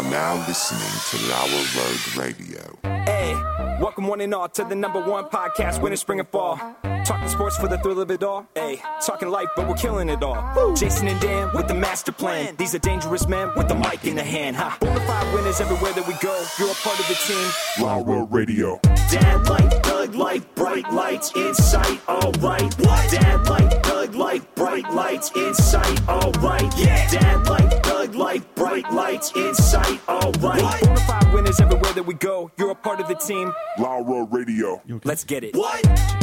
now listening to Lower Road Radio. Hey, welcome one and all to the #1 podcast, winter, spring, and fall. Talking sports for the thrill of it all. Hey, talking life, but we're killing it all. Woo. Jason and Dan with the master plan. These are dangerous men with the mic in the hand. Bonafide winners everywhere that we go. You're a part of the team. Lower Road Radio. Dad light, thug light, bright lights in sight. All right. What? Dad light, thug light, bright lights in sight. All right. Yeah. Dad light, thug light, bright lights in sight. All right. Bonafide winners everywhere that we go. You're a part of the team. Lower Road Radio. Let's get it. What?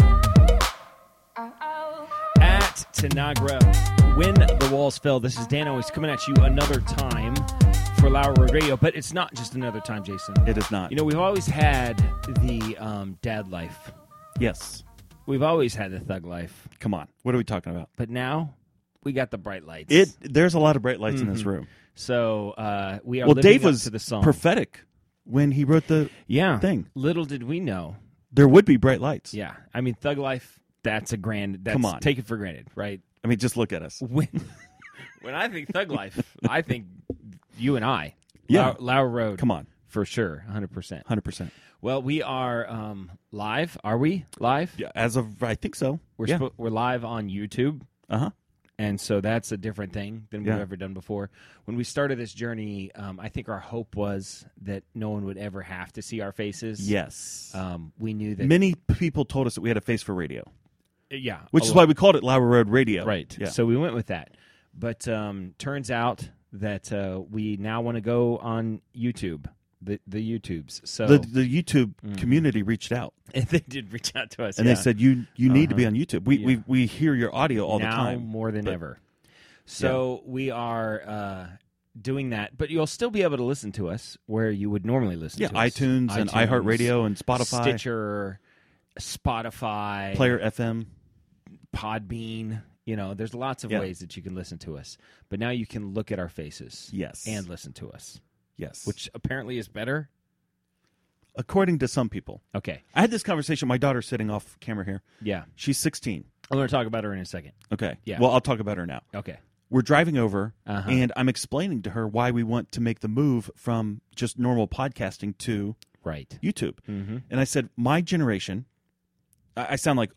At Tanagra, when the walls fell. This is Dan always coming at you another time for Lower Road Radio, but it's not just another time, Jason. It is not. You know, we've always had the dad life. Yes. We've always had the thug life. Come on. What are we talking about? But now we got the bright lights. There's a lot of bright lights in this room. So we are Well, living Dave up was to the song. prophetic when he wrote the thing. Little did we know. There would be bright lights. Yeah. I mean, thug life, that's Come on. take it for granted, right? I mean, just look at us. When I think thug life, I think you and I. Yeah. Lower Road. Come on. For sure, 100%. 100%. Well, we are live. Are we live? Yeah, as of, I think so. We're live on YouTube. Uh-huh. And so that's a different thing than we've Yeah. ever done before. When we started this journey, I think our hope was that no one would ever have to see our faces. Yes. We knew that. Many people told us that we had a face for radio, Yeah. which is why we called it Lower Road Radio. Right. Yeah. So we went with that. But turns out that we now want to go on YouTube, the YouTubes. So The YouTube community reached out. they did reach out to us. And yeah. they said, you need to be on YouTube. Yeah. We hear your audio all now the time. more than ever. So we are doing that, but you'll still be able to listen to us where you would normally listen to us. iTunes and iHeartRadio and Spotify. Stitcher, Spotify, Player FM. Podbean. You know, there's lots of ways that you can listen to us. But now you can look at our faces. Yes. And listen to us. Yes. Which apparently is better. According to some people. Okay. I had this conversation. My daughter's sitting off camera here. Yeah. She's 16. I'm going to talk about her in a second. Okay. Yeah. Well, I'll talk about her now. Okay. We're driving over, Uh-huh. and I'm explaining to her why we want to make the move from just normal podcasting to Right. YouTube. Mm-hmm. And I said, my generation, I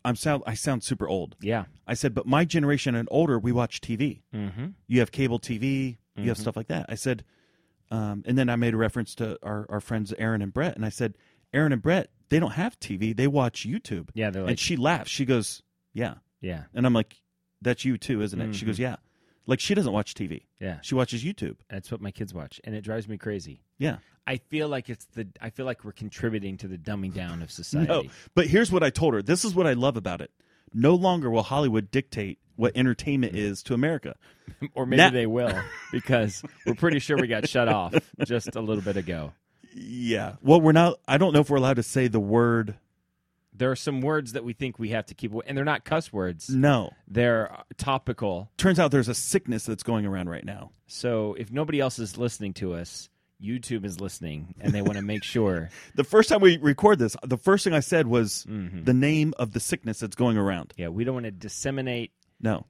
sound super old. Yeah. I said, but my generation and older, we watch TV. Mm-hmm. You have cable TV, you have stuff like that. I said, and then I made a reference to our friends Aaron and Brett, and I said, Aaron and Brett, they don't have TV, they watch YouTube. Yeah, they're like, and she laughs. She goes, yeah. yeah. And I'm like, that's you too, isn't it? She goes, yeah. Like, she doesn't watch TV. Yeah. She watches YouTube. That's what my kids watch, and it drives me crazy. Yeah. I feel like we're contributing to the dumbing down of society. No, but here's what I told her. This is what I love about it. No longer will Hollywood dictate what entertainment is to America. Or maybe they will, because we're pretty sure we got shut off just a little bit ago. Yeah. Well, we're not. I don't know if we're allowed to say the word. There are some words that we think we have to keep away, and they're not cuss words. No. They're topical. Turns out there's a sickness that's going around right now. So if nobody else is listening to us, YouTube is listening, and they want to make sure. The first time we record this, the first thing I said was the name of the sickness that's going around. Yeah, we don't want to disseminate No.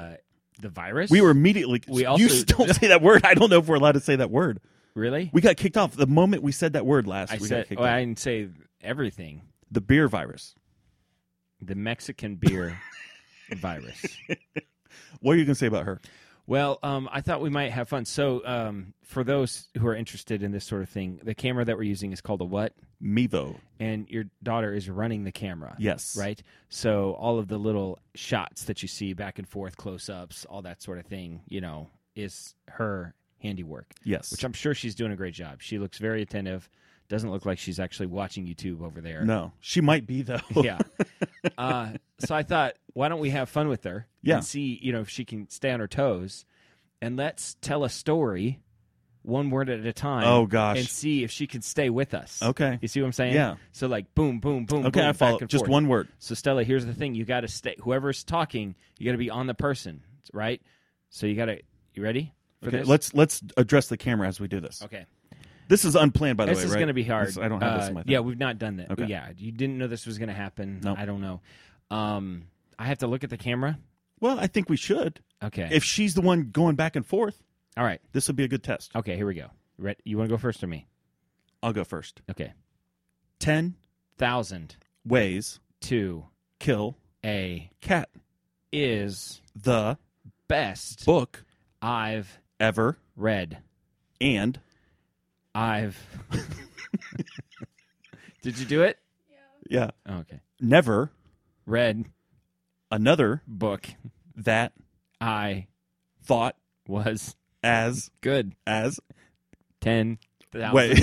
the virus. We were immediately. You don't say that word. I don't know if we're allowed to say that word. Really? We got kicked off the moment we said that word last. I didn't say everything. The beer virus. The Mexican beer virus. What are you going to say about her? Well, I thought we might have fun. So for those who are interested in this sort of thing, the camera that we're using is called a what? Mevo. And your daughter is running the camera. Yes. Right? So all of the little shots that you see back and forth, close-ups, all that sort of thing, is her handiwork. Yes. Which I'm sure she's doing a great job. She looks very attentive. Doesn't look like she's actually watching YouTube over there. No. She might be, though. Yeah. So I thought, why don't we have fun with her? Yeah. And see, if she can stay on her toes. And let's tell a story one word at a time. Oh, gosh. And see if she can stay with us. Okay. You see what I'm saying? Yeah. So like boom, boom, boom, Okay, boom, I follow. back and Just forth. one word. So Stella, here's the thing. You got to stay. Whoever's talking, you got to be on the person, right? So you ready for Okay, this? let's address the camera as we do this. Okay. This is unplanned, by the way, This is right? going to be hard. I don't have this in my thing. Yeah, we've not done that. Okay. Yeah, you didn't know this was going to happen. No. I don't know. I have to look at the camera. Well, I think we should. Okay. If she's the one going back and forth, All right. this would be a good test. Okay, here we go. You want to go first or me? I'll go first. Okay. 10,000 ways to kill a cat. is The best book I've ever read. and I've. Did you do it? yeah, Oh, okay. never Read another book that I thought was as good. 10,000. wait.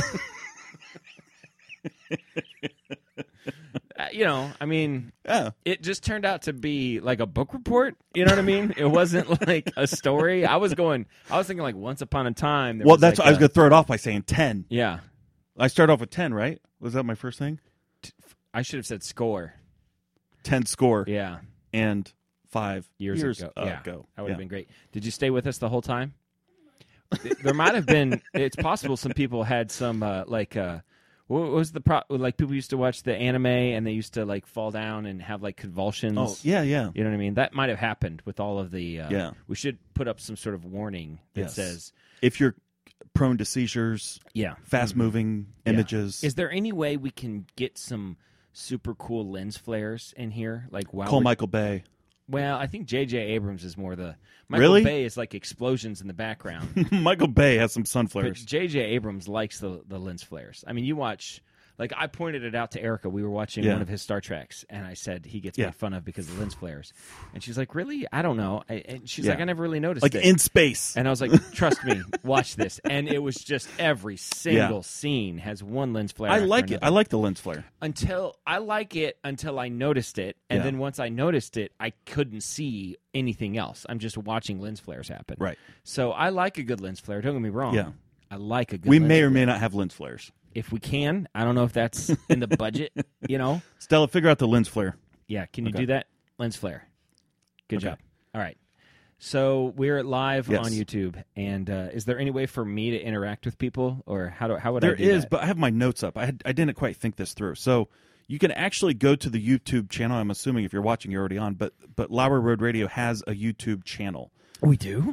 I mean, Yeah. it just turned out to be like a book report. You know what I mean? It wasn't like a story. I was thinking like Once Upon a Time. Well, that's like I was going to throw it off by saying 10. Yeah. I started off with 10, right? Was that my first thing? I should have said score. 10 score Yeah. and 5 Years ago. Yeah. ago. That would Yeah. have been great. Did you stay with us the whole time? There might have been, it's possible some people had some, what was the like people used to watch the anime and they used to like fall down and have like convulsions. Oh, yeah. You know what I mean? That might have happened with all of the, Yeah. We should put up some sort of warning that Yes. says, If you're prone to seizures, yeah. fast-moving Yeah. images, Is there any way we can get some super cool lens flares in here? Like, wow. call Michael Bay. Well, I think J.J. Abrams is more the... Really? Michael Bay is like explosions in the background. Michael Bay has some sun But flares. J.J. Abrams likes the lens flares. I mean, you watch... Like, I pointed it out to Erica. We were watching Yeah. one of his Star Treks, and I said he gets Yeah. made fun of because of lens flares. And she's like, really? I don't know. And she's Yeah. like, I never really noticed Like it. in space. And I was like, trust me, watch this. And it was just every single scene has one lens flare. I after like it. another. I like the lens flare. Until I noticed it, and Yeah. then once I noticed it, I couldn't see anything else. I'm just watching lens flares happen. Right. So I like a good lens flare. Don't get me wrong. Yeah. I like a good. We lens may or flare. may not have lens flares. If we can, I don't know if that's in the budget. Stella, figure out the lens flare. Yeah. Can you Okay. do that? Lens flare. Good Okay. job. All right. So we're live Yes. on YouTube, and is there any way for me to interact with people, or how would There I do is, that? but I have my notes up. I didn't quite think this through. So you can actually go to the YouTube channel. I'm assuming if you're watching, you're already on. But Lauer Road Radio has a YouTube channel. We do.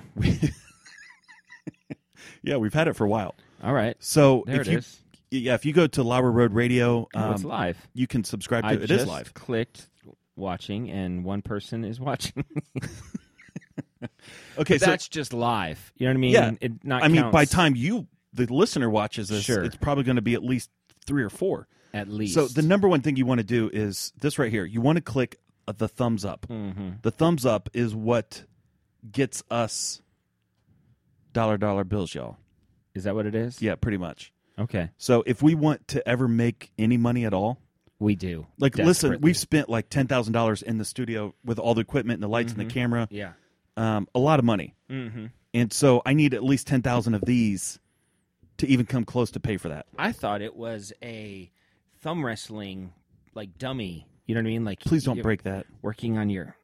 Yeah, we've had it for a while. All right. So There if it you is. yeah, if you go to Lauer Road Radio, It's live. you can subscribe to I it. It just is live. clicked watching, and one person is watching. Okay, so That's just live. You know what I mean? Yeah. It not I mean, by counts time the listener watches this, Sure. it's probably going to be at least 3 or 4. at least. So the number one thing you want to do is this right here. You want to click the thumbs up. Mm-hmm. The thumbs up is what gets us dollar bills, y'all. Is that what it is? Yeah, pretty much. Okay. So if we want to ever make any money at all, We do. like listen, Desperately. we've spent like $10,000 in the studio with all the equipment and the lights and the camera. Yeah. A lot of money. Mm-hmm. And so I need at least 10,000 of these to even come close to pay for that. I thought it was a thumb wrestling like dummy. You know what I mean? Like Please don't you're break that. Working on your.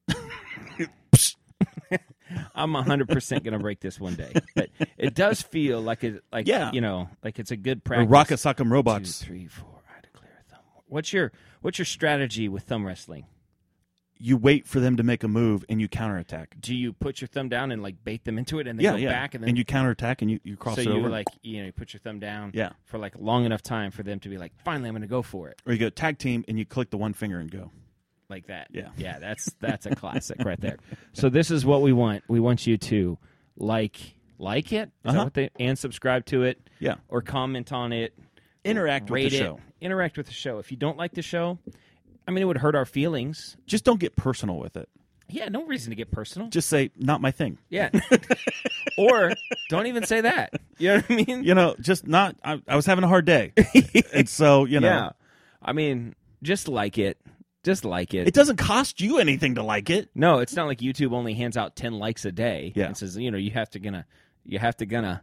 I'm 100% gonna break this one day, but it does feel like Yeah. like it's a good Or practice. Rock Sock'em 2, Robots. 3, 4. I declare thumb. What's your strategy with thumb wrestling? You wait for them to make a move and you counterattack. Do you put your thumb down and like bait them into it, and then go back, and then you counterattack and you cross so it you over. like you put your thumb down, Yeah. for like long enough time for them to be like, finally, I'm going to go for it, Or you go tag team and you click the one finger and go. like that. Yeah. That's a classic right there. So this is what we want. We want you to like it, is that what and subscribe to it, Yeah. or comment on it, Interact with rate the it, show. interact with the show. If you don't like the show, I mean, it would hurt our feelings. Just don't get personal with it. Yeah, no reason to get personal. Just say, not my thing. Yeah. Or don't even say that. You know what I mean? Just not, I was having a hard day. And so, Yeah. I mean, just like it. Just like it. it doesn't cost you anything to like it. No, it's not like YouTube only hands out 10 likes a day. Yeah. And says, you have to gonna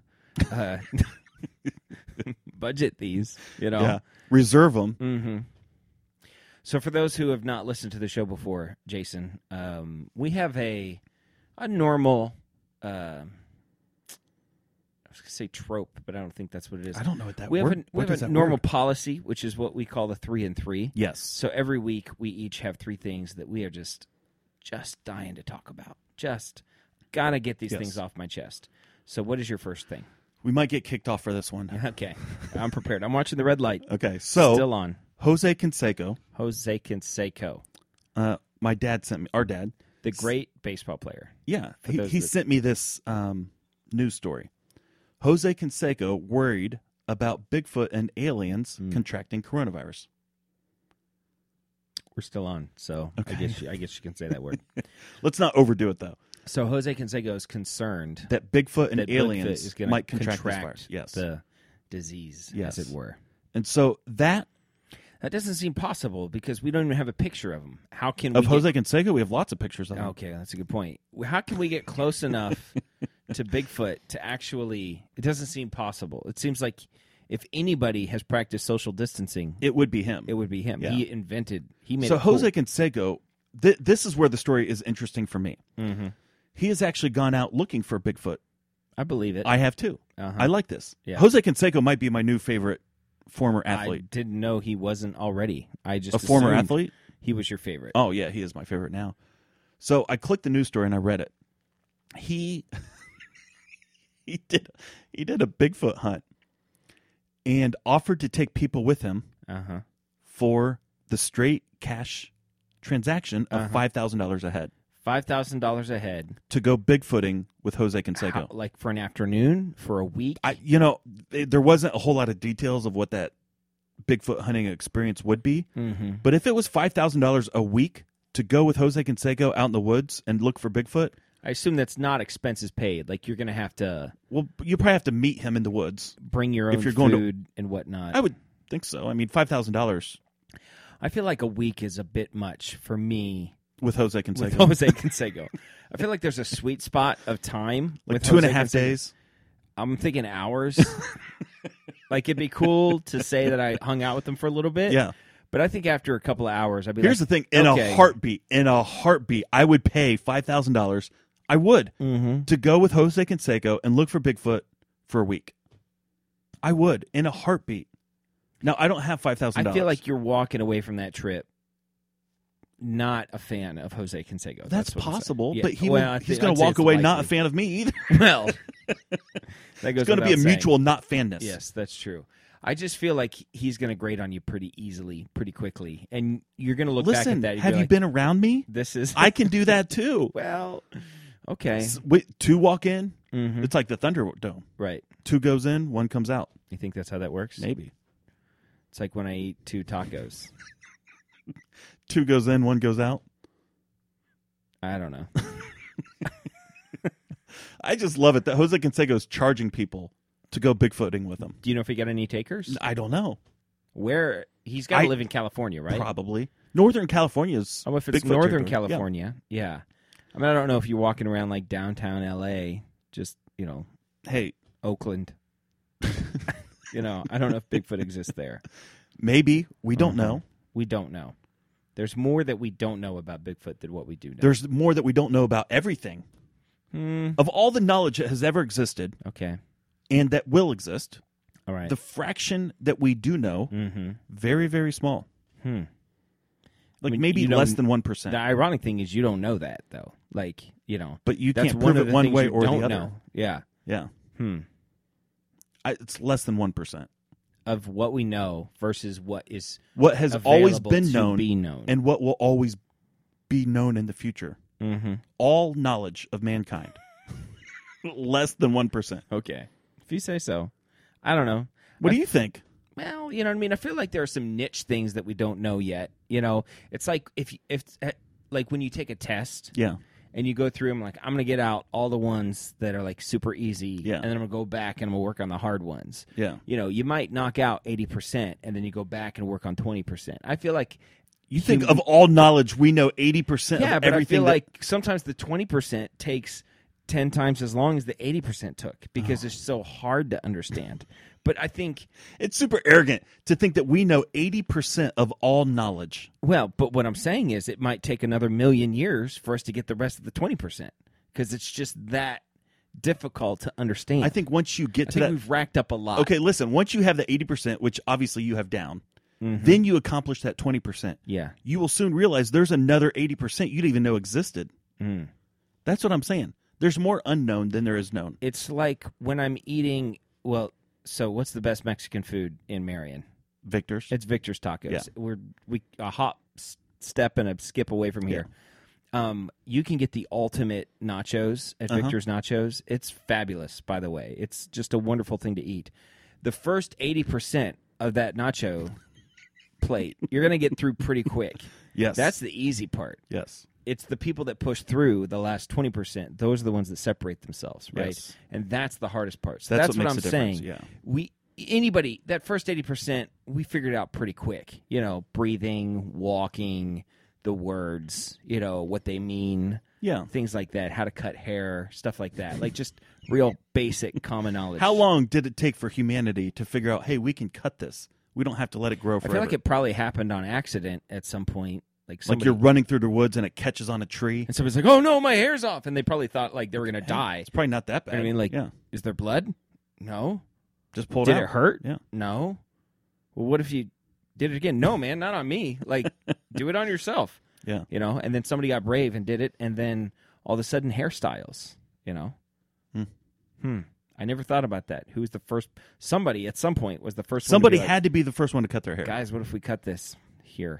budget these, Yeah. Reserve them. Mm-hmm. So for those who have not listened to the show before, Jason, we have a normal, I was going to say trope, but I don't think that's what it is. I don't know what that We word have what a does that normal word? policy, which is what we call the 3 and 3. Yes. So every week we each have 3 things that we are just dying to talk about. Just got to get these Yes. things off my chest. So what is your first thing? We might get kicked off for this one. Okay, I'm prepared. I'm watching the red light. Okay, so Still on. Jose Canseco. Jose Canseco, My dad sent me. Our dad. the great baseball player. Yeah, those he that- sent me this news story. Jose Canseco worried about Bigfoot and aliens contracting coronavirus. We're still on, so Okay. I guess you can say that word. Let's not overdo it, though. So Jose Canseco is concerned That Bigfoot and that aliens Bigfoot is going might to contract this virus. Yes. the disease, Yes. as it were. And so that That doesn't seem possible because we don't even have a picture of him. How can we of Jose Canseco, we have lots of pictures of him. Okay, that's a good point. How can we get close enough to Bigfoot to actually? It doesn't seem possible. It seems like if anybody has practiced social distancing, It would be him. it would be him. Yeah. He made So it cool. Jose Canseco, this is where the story is interesting for me. Mm-hmm. He has actually gone out looking for Bigfoot. I believe it. I have too. Uh-huh. I like this. Yeah. Jose Canseco might be my new favorite former I athlete. didn't know he wasn't already. I just A former assumed athlete? He was your favorite. Oh yeah, he is my favorite now. So I clicked the news story and I read it. He he did a Bigfoot hunt and offered to take people with him Uh-huh. for the straight cash transaction of $5,000 a head $5,000 a head. to go Bigfooting with Jose Canseco. How, like for an afternoon, for a week. There wasn't a whole lot of details of what that Bigfoot hunting experience would be. Mm-hmm. But if it was $5,000 a week to go with Jose Canseco out in the woods and look for Bigfoot, I assume that's not expenses paid. Like you're going to have to well, you probably have to meet him in the woods. bring your own If you're going to- food and whatnot. I would think so. I mean, $5,000 I feel like a week is a bit much for me with Jose with Canseco, Jose Canseco. I feel like there's a sweet spot of time like with 2.5 Jose Canseco. days. I'm thinking hours. Like it'd be cool to say that I hung out with him for a little bit. Yeah. But I think after a couple of hours, I'd be Here's like, the thing: in okay. a heartbeat, I would pay $5,000. I would to go with Jose Canseco and look for Bigfoot for a week. I would in a heartbeat. Now I don't have $5,000. I feel like you're walking away from that trip not a fan of Jose Canseco. that's what I'm saying. possible, Yeah. but Well, he's I'd going to say walk it's away not a likely. fan of me either. Well, that goes It's going to be a without saying. mutual not fanness. Yes, that's true. I just feel like he's going to grate on you pretty easily, pretty quickly, and you're going to look back Listen, at that. And have be you like, been around me? This is I can do that too. well, okay, Wait, 2 walk in. Mhm. It's like the Thunderdome. right. 2 goes in, 1 comes out. You think that's how that works? Maybe It's like when I eat 2 tacos. 2 goes in, 1 goes out. I don't know. I just love it that Jose Canseco is charging people to go Bigfooting with him. Do you know if he got any takers? I don't know. Where he's got to I- live in California, right? Probably Northern California is. Oh, if it's Bigfoot Northern territory. California, yeah. I mean, I don't know if you're walking around like downtown LA, just Yeah. Hey, Oakland. I don't know if Bigfoot exists there. maybe we don't know. We don't know. There's more that we don't know about Bigfoot than what we do know. There's more that we don't know about everything. Of all the knowledge that has ever existed Okay. and that will exist, All right. the fraction that we do know, very, very small. Like I mean, maybe you don't- less than 1%. The ironic thing is you don't know that, though. Like, But you that's can't one prove of it the one things way you or the don't other. know. Yeah. Yeah. Hmm. It's less than 1%. Of what we know versus what is What has always available been to known, be known. and what will always be known in the future. Mm-hmm. All knowledge of mankind. Less than 1%. Okay. If you say so. I don't know. What do you think? Well, you know what I mean? I feel like there are some niche things that we don't know yet. It's like if like when you take a test Yeah. and you go through them, like I'm going to get out all the ones that are like super easy, Yeah. and then I'm going to go back and I'm going to work on the hard ones. Yeah. You might knock out 80% and then you go back and work on 20%. I feel like You think of all knowledge, we know 80% yeah, of but I everything. feel that- like sometimes the 20% takes 10 times as long as the 80% took because Oh. it's so hard to understand. But I think it's super arrogant to think that we know 80% of all knowledge. but what I'm saying is it might take another million years for us to get the rest of the 20% because it's just that difficult to understand. I think once you get I to think that. we've racked up a lot. Okay, listen, once you have the 80%, which obviously you have down, then you accomplish that 20%. Yeah. You will soon realize there's another 80% you didn't even know existed. That's what I'm saying. There's more unknown than there is known. It's like when I'm eating Well, so what's the best Mexican food in Marion? Victor's. It's Victor's Tacos. Yeah. We're a hop, step, and a skip away from here. You can get the ultimate nachos at Victor's Nachos. It's fabulous, by the way. It's just a wonderful thing to eat. The first 80% of that nacho plate, you're going to get through pretty quick. Yes. That's the easy part. Yes. It's the people that push through the last 20%. Those are the ones that separate themselves, right? Yes. And that's the hardest part. So That's that's what what I'm makes the difference, saying. yeah. Anybody, that first 80%, we figured out pretty quick. You know, breathing, walking, the words, you know, what they mean. Yeah. Things like that, how to cut hair, stuff like that. Like just real basic common knowledge. How long did it take for humanity to figure out, hey, we can cut this? We don't have to let it grow I forever. feel like it probably happened on accident at some point. Like Like you're running through the woods and it catches on a tree. and somebody's like, "Oh no, my hair's off," and they probably thought like they were gonna die. It's probably not that You bad. know what I mean, like, yeah. is there blood? No. Just pull it Did out. it hurt? Yeah. No. Well, what if you did it again? No, man, not on me. Like, do it on yourself. Yeah. You know, and then somebody got brave and did it, and then all of a sudden hairstyles. You know. I never thought about that. Who was the first? Somebody at some point was the first. Somebody one to be like, had to be the first one to cut their hair. guys, what if we cut this here?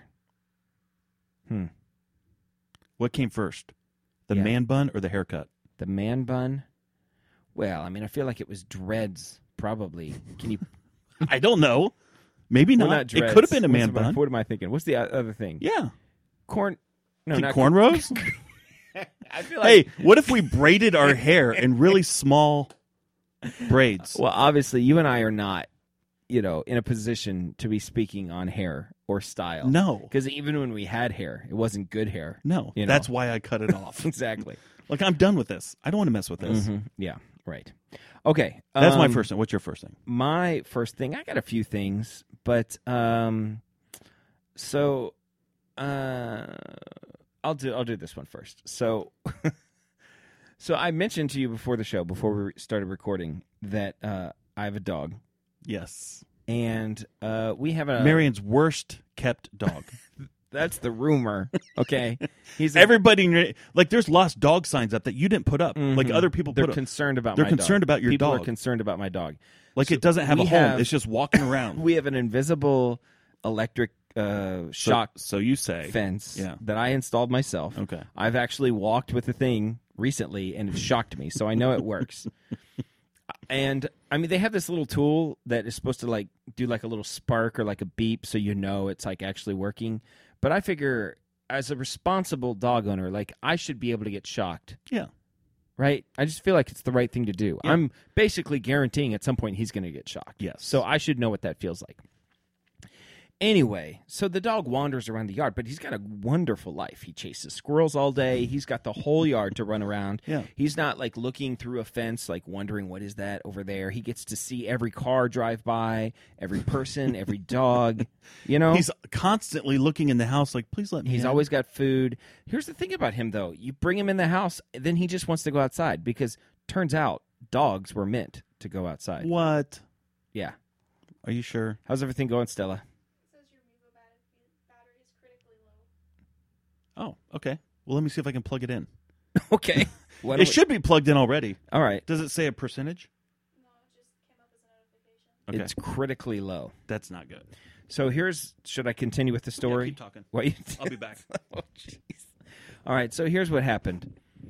What came first? The Yeah. man bun or the haircut? The man bun. Well, I mean, I feel like it was dreads. Probably. Can you? I don't know. Maybe Well, not. not dreads. It could have been a man What's- bun. What am I thinking? What's the other thing? Yeah. Corn. No, Think not cornrows? I feel like. Hey, what if we braided our hair in really small braids? Well, obviously, you and I are not, you know, in a position to be speaking on hair or style. No. Because even when we had hair, it wasn't good hair. No. You know? That's why I cut it off. Exactly. Like, I'm done with this. I don't want to mess with this. Yeah, right. Okay. That's my first thing. What's your first thing? My first thing, I got a few things, but so I'll do this one first. So so I mentioned to you before the show, before we started recording, that I have a dog, Yes. and we have a Marion's worst kept dog. That's the rumor. Okay, he's Everybody, like, there's lost dog signs up that you didn't put up. Like, other people They're put up. concerned about. They're my concerned dog. about your People dog. are concerned about my dog. Like, So it doesn't have a we home. have- It's just walking around. We have an invisible electric shock So you say. fence Yeah. that I installed myself. Okay. I've actually walked with the thing recently, and it shocked me, so I know it works. And I mean, they have this little tool that is supposed to like do like a little spark or like a beep, so you know it's like actually working. But I figure, as a responsible dog owner, like I should be able to get shocked, Yeah. right? I just feel like it's the right thing to do. Yeah. I'm basically guaranteeing at some point he's going to get shocked. Yes. So I should know what that feels like. Anyway, so the dog wanders around the yard, but he's got a wonderful life. He chases squirrels all day. He's got the whole yard to run around. Yeah. He's not like looking through a fence, like wondering what is that over there. He gets to see every car drive by, every person, every dog. You know, He's constantly looking in the house like, please let me he's in. always got food. Here's the thing about him, though. You bring him in the house, then he just wants to go outside because turns out dogs were meant to go outside. What? Yeah. Are you sure? How's everything going, Stella? Says your Mevo battery is critically low. Oh, okay. Well, let me see if I can plug it in. Okay. Why don't It we- should be plugged in already. All right. Does it say a percentage? No, it just came up as a notification. Okay. It's critically low. That's not good. So should I continue with the story? Yeah, keep talking. What you I'll be back. Oh, jeez. All right, so here's what happened.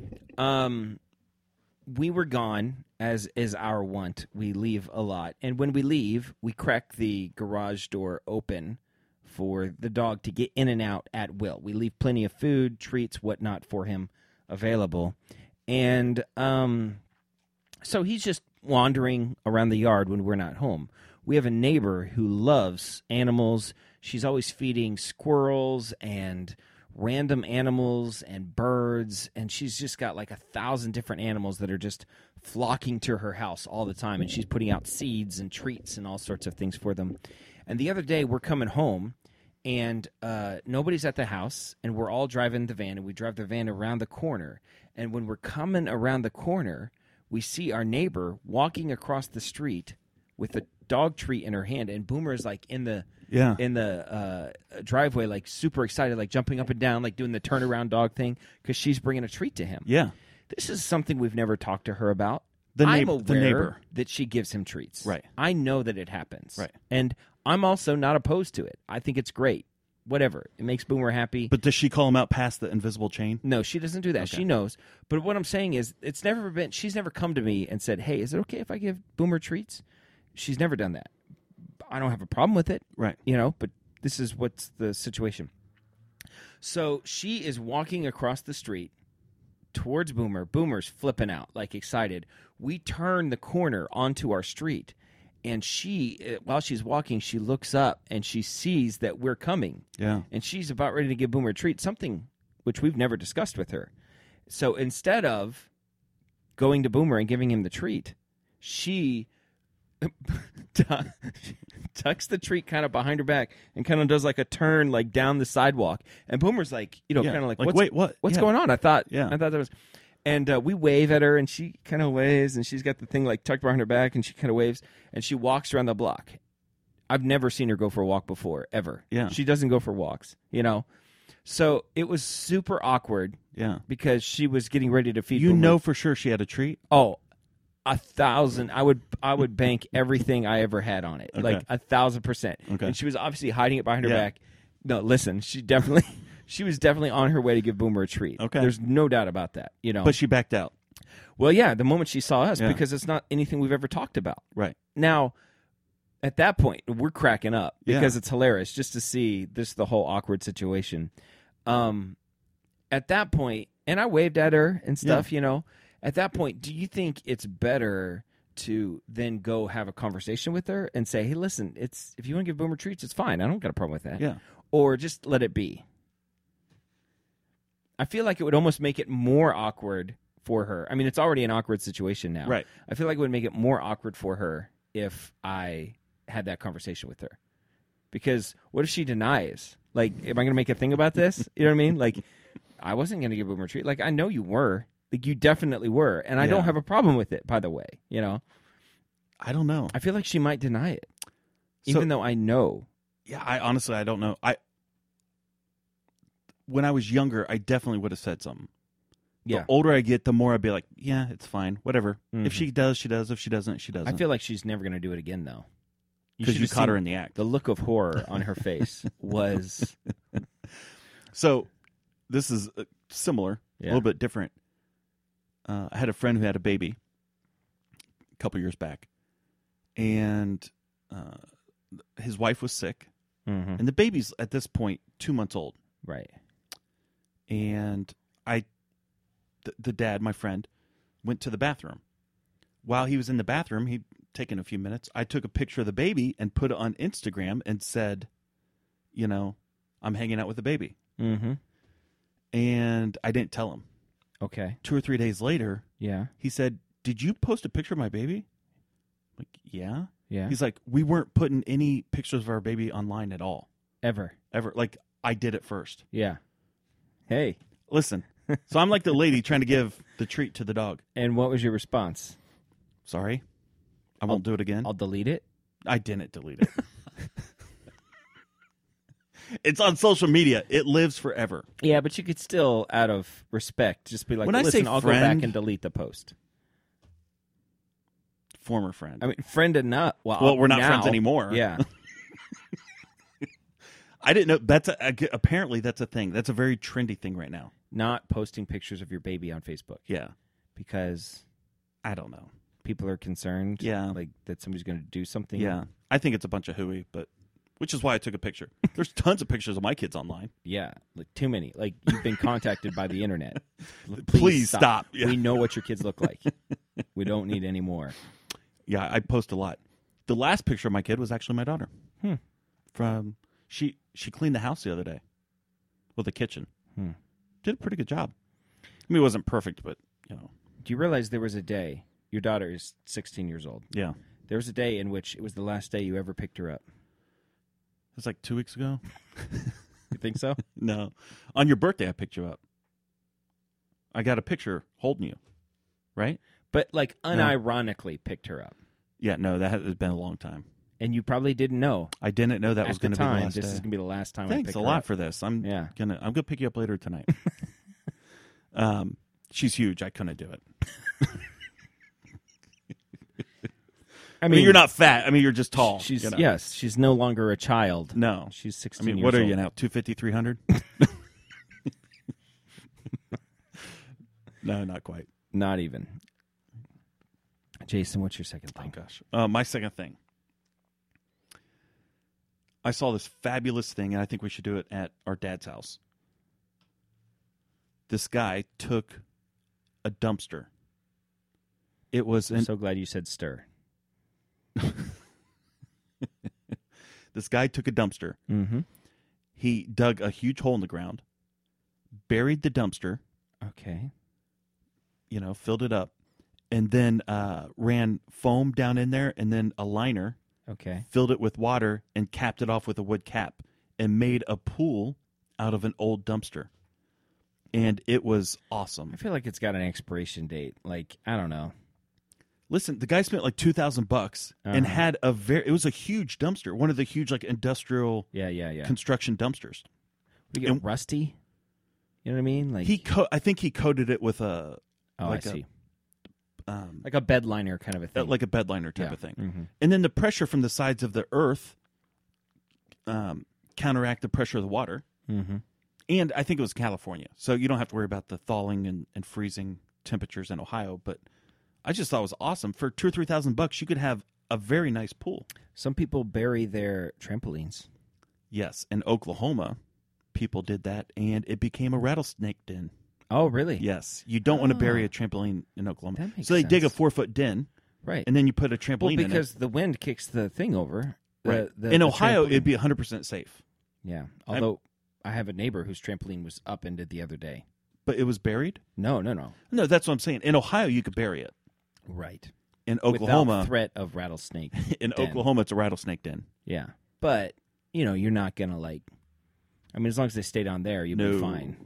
We were gone, as is our wont. We leave a lot. And when we leave, we crack the garage door open for the dog to get in and out at will. We leave plenty of food, treats, whatnot for him available. And so he's just wandering around the yard when we're not home. We have a neighbor who loves animals. She's always feeding squirrels and random animals and birds, and she's just got like 1,000 different animals that are just flocking to her house all the time, and she's putting out seeds and treats and all sorts of things for them. And the other day we're coming home, and nobody's at the house, and we're all driving the van, and we drive the van around the corner, and when we're coming around the corner, we see our neighbor walking across the street with a dog treat in her hand, and Boomer's like in the driveway, like super excited, like jumping up and down, like doing the turnaround dog thing because she's bringing a treat to him. Yeah. This is something we've never talked to her about, I'm the aware neighbor. that she gives him treats. Right. I know that it happens. Right. And I'm also not opposed to it. I think it's great. Whatever. It makes Boomer happy. But does she call him out past the invisible chain? No, she doesn't do that. Okay. She knows. But what I'm saying is, she's never come to me and said, "Hey, is it okay if I give Boomer treats?" She's never done that. I don't have a problem with it. Right. But this is what's the situation. So she is walking across the street towards Boomer. Boomer's flipping out, like excited. We turn the corner onto our street, and she, while she's walking, she looks up and she sees that we're coming. Yeah. And she's about ready to give Boomer a treat, something which we've never discussed with her. So instead of going to Boomer and giving him the treat, she tucks the treat kind of behind her back and kind of does like a turn like down the sidewalk. And Boomer's like, Yeah. kind of like, Wait, what? What's Yeah. going on? I thought Yeah. that was... And we wave at her, and she kind of waves, and she's got the thing like tucked behind her back, and she kind of waves, and she walks around the block. I've never seen her go for a walk before, ever. Yeah. She doesn't go for walks, So it was super awkward Yeah. because she was getting ready to feed You Boomer. know for sure she had a treat? Oh, 1,000. I would bank everything I ever had on it, Okay. like 1,000%. Okay. And she was obviously hiding it behind her Yeah. back. No, listen, she was definitely on her way to give Boomer a treat. Okay. There's no doubt about that. But she backed out. Well, yeah, the moment she saw us, Yeah. because it's not anything we've ever talked about. Right. Now, at that point, we're cracking up because Yeah. it's hilarious just to see the whole awkward situation. At that point, and I waved at her and stuff, At that point, do you think it's better to then go have a conversation with her and say, "Hey, listen, if you want to give Boomer treats, it's fine. I don't got a problem with that." Yeah. Or just let it be? I feel like it would almost make it more awkward for her. I mean, it's already an awkward situation now. Right. I feel like it would make it more awkward for her if I had that conversation with her. Because what if she denies? Like, am I going to make a thing about this? You know what I mean? Like, I wasn't going to give Boomer a treat. Like, I know you were. Like, you definitely were. And I Yeah. don't have a problem with it, by the way. I don't know. I feel like she might deny it. So- Even though I know. Yeah, I honestly don't know. When I was younger, I definitely would have said something. Yeah. The older I get, the more I'd be like, yeah, it's fine, whatever. Mhm. If she does, she does. If she doesn't, she doesn't. I feel like she's never going to do it again, though. because should you have caught her seen in the act. The look of horror on her face was... So this is similar, Yeah. a little bit different. I had a friend who had a baby a couple years back, and his wife was sick, Mhm. and the baby's at this point 2 months old. Right. And the dad, my friend, went to the bathroom. While he was in the bathroom, he'd taken a few minutes. I took a picture of the baby and put it on Instagram and said, I'm hanging out with the baby. Mm-hmm. And I didn't tell him. Okay. 2 or 3 days later, Yeah. he said, "Did you post a picture of my baby?" I'm like, yeah. Yeah. He's like, "We weren't putting any pictures of our baby online at all. Ever. Ever. Like, I did it first." Yeah. Hey. Listen. So I'm like the lady trying to give the treat to the dog. And what was your response? Sorry. I won't do it again. I'll delete it. I didn't delete it. It's on social media. It lives forever. Yeah, but you could still, out of respect, just be like, When I listen, say I'll go back friend- and delete the post. Former friend. I mean, friend enough. Well, we're not now, friends anymore. Yeah. I didn't know. Apparently that's a thing. That's a very trendy thing right now. Not posting pictures of your baby on Facebook Yeah. because I don't know. people are concerned. Yeah. Like that somebody's going to do something. Yeah. I think it's a bunch of hooey, but which is why I took a picture. There's tons of pictures of my kids online. Yeah. Like too many. Like you've been contacted by the internet. Please stop. Yeah. We know what your kids look like. We don't need any more. Yeah, I post a lot. The last picture of my kid was actually my daughter. From she cleaned the house the other day. Well, the kitchen. Did a pretty good job. I mean, it wasn't perfect, but Do you realize there was a day, your daughter is 16 years old. yeah. There was a day in which it was the last day you ever picked her up. It was like 2 weeks ago. You think so? No. On your birthday, I picked you up. I got a picture holding you. Right? But like unironically picked her up. Yeah, no, that has been a long time. And you probably didn't know I didn't know that was at the going to be the time last this day. is going to be the last time I Thanks pick a her lot up. for this. I'm Yeah. gonna pick you up later tonight. She's huge. I couldn't do it. I mean, you're not fat. I mean, you're just tall. She's you know? yes, she's no longer a child. No. She's I 16 mean, years what are old. you now? 250, 300? No, not quite. Not even. Jason, what's your second Oh, thing? gosh. My second thing. I saw this fabulous thing, and I think we should do it at our dad's house. This guy took a dumpster. It was I'm an so glad you said stir. This guy took a dumpster. Mm-hmm. He dug a huge hole in the ground, buried the dumpster, Okay. filled it up, and then ran foam down in there, and then a liner, Okay. filled it with water, and capped it off with a wood cap, and made a pool out of an old dumpster. And it was awesome. I feel like it's got an expiration date. Like, I don't know. Listen, the guy spent like $2,000 and Uh-huh. had it was a huge dumpster, one of the huge like industrial Yeah. construction dumpsters. We get and- rusty. You know what I mean? Like I think he coated it with oh, like I see. um, Like a bed liner kind of a thing. like a bed liner type Yeah. of thing. Mm-hmm. And then the pressure from the sides of the earth counteract the pressure of the water. Mm-hmm. And I think it was California, so you don't have to worry about the thawing and freezing temperatures in Ohio. But I just thought it was awesome. For $2,000 or $3,000, you could have a very nice pool. Some people bury their trampolines. Yes, in Oklahoma, people did that, and it became a rattlesnake den. Oh, really? Yes, you don't want to bury Oh. a trampoline in Oklahoma. That makes So they dig a sense. 4-foot den, Right. and then you put a trampoline well, in it. because the wind kicks the thing over. Right. The In Ohio, trampoline. it'd be 100% safe, Yeah. Although I have a neighbor whose trampoline was upended the other day. but it was buried. No. No, that's what I'm saying. In Ohio, you could bury it. Right. In Without Oklahoma, threat of rattlesnake. in den. Oklahoma, it's a rattlesnake den. Yeah. But, you're not going to like. I mean, as long as they stay down there, you'll be No. fine.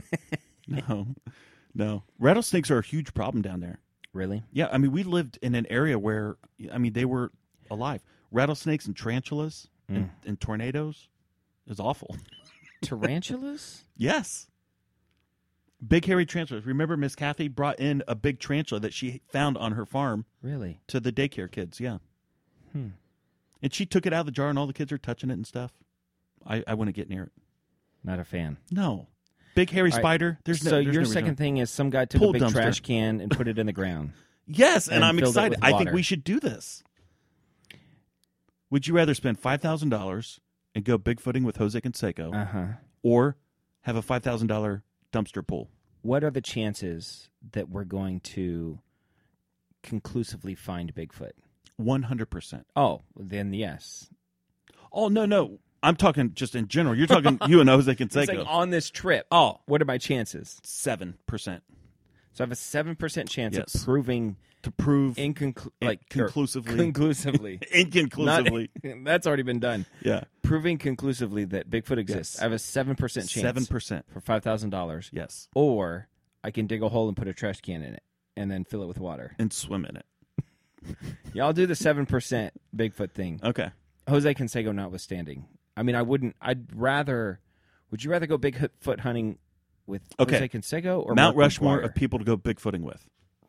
No. Rattlesnakes are a huge problem down there. Really? Yeah, I mean, we lived in an area where, they were alive. Rattlesnakes and tarantulas and tornadoes is awful. Tarantulas? Yes. Big hairy tarantulas. Remember Miss Kathy brought in a big tarantula that she found on her farm Really? to the daycare kids, yeah. And she took it out of the jar and all the kids are touching it and stuff. I wouldn't get near it. Not a fan. No. Big hairy All right, spider. There's no So there's no your reason. second thing is some guy took Pool a big dumpster. trash can and put it in the ground. Yes, and and I'm filled it excited. with I think water. we should do this. Would you rather spend $5,000 and go bigfooting with Jose Canseco Uh-huh. or have a $5,000 dumpster pool? What are the chances that we're going to conclusively find Bigfoot? 100%. Oh, then yes. Oh, no. I'm talking just in general. You're talking you and Jose It's like Canseco. on this trip. Oh, What are my chances? 7%. So I have a 7% chance Yes. of proving To prove conclusively. conclusively. Not- Inconclusively. that's already been done. Yeah. Proving conclusively that Bigfoot exists. Yes. I have a 7% chance 7%. for $5,000. Yes. Or I can dig a hole and put a trash can in it and then fill it with water. And swim in it. Yeah, I'll do the 7% Bigfoot thing. Okay. Jose Canseco notwithstanding. I mean, I'd rather. Would you rather go Bigfoot hunting with Okay. Jose Canseco or Mount Mark Rushmore McGuire? of people to go bigfooting with.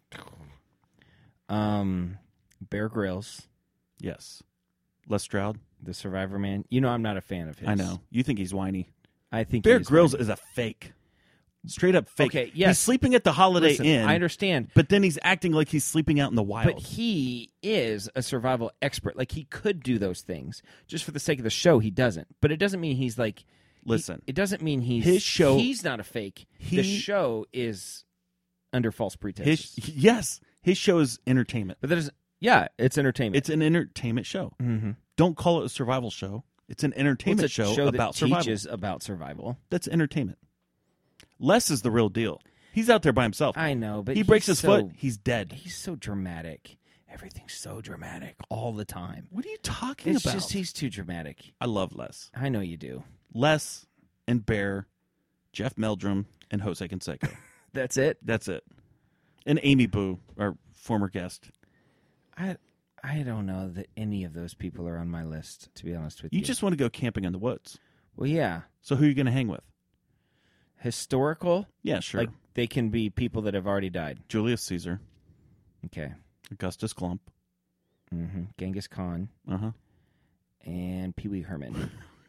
Bear Grylls, Yes. Les Stroud. the Survivor Man. I'm not a fan of his. I know. You think he's whiny. I think Bear he is Grylls whiny. is a fake. Straight up fake. Okay, yes. He's sleeping at the Holiday Listen, Inn. I understand. But then he's acting like he's sleeping out in the wild. But he is a survival expert. Like, he could do those things. Just for the sake of the show, he doesn't. But it doesn't mean he's like... Listen. It doesn't mean His show- He's not a fake. The show is under false pretenses. His show is entertainment. But that doesn't... Yeah, it's entertainment. It's an entertainment show. Mm-hmm. Don't call it a survival show. It's an entertainment It's a show that about survival. teaches about survival. That's entertainment. Les is the real deal. He's out there by himself. I know, but he breaks he's his foot, he's dead. He's so dramatic. Everything's so dramatic all the time. What are you talking It's about? just he's too dramatic. I love Les. I know you do. Les and Bear, Jeff Meldrum, and Jose Canseco. That's it. That's it. And Amy Boo, our former guest. I don't know that any of those people are on my list, to be honest with you. You just want to go camping in the woods. Well, yeah. So who are you going to hang with? Historical? Yeah, sure. Like, they can be people that have already died. Julius Caesar, Okay. Augustus Glump, Genghis Khan Uh-huh. and Pee Wee Herman.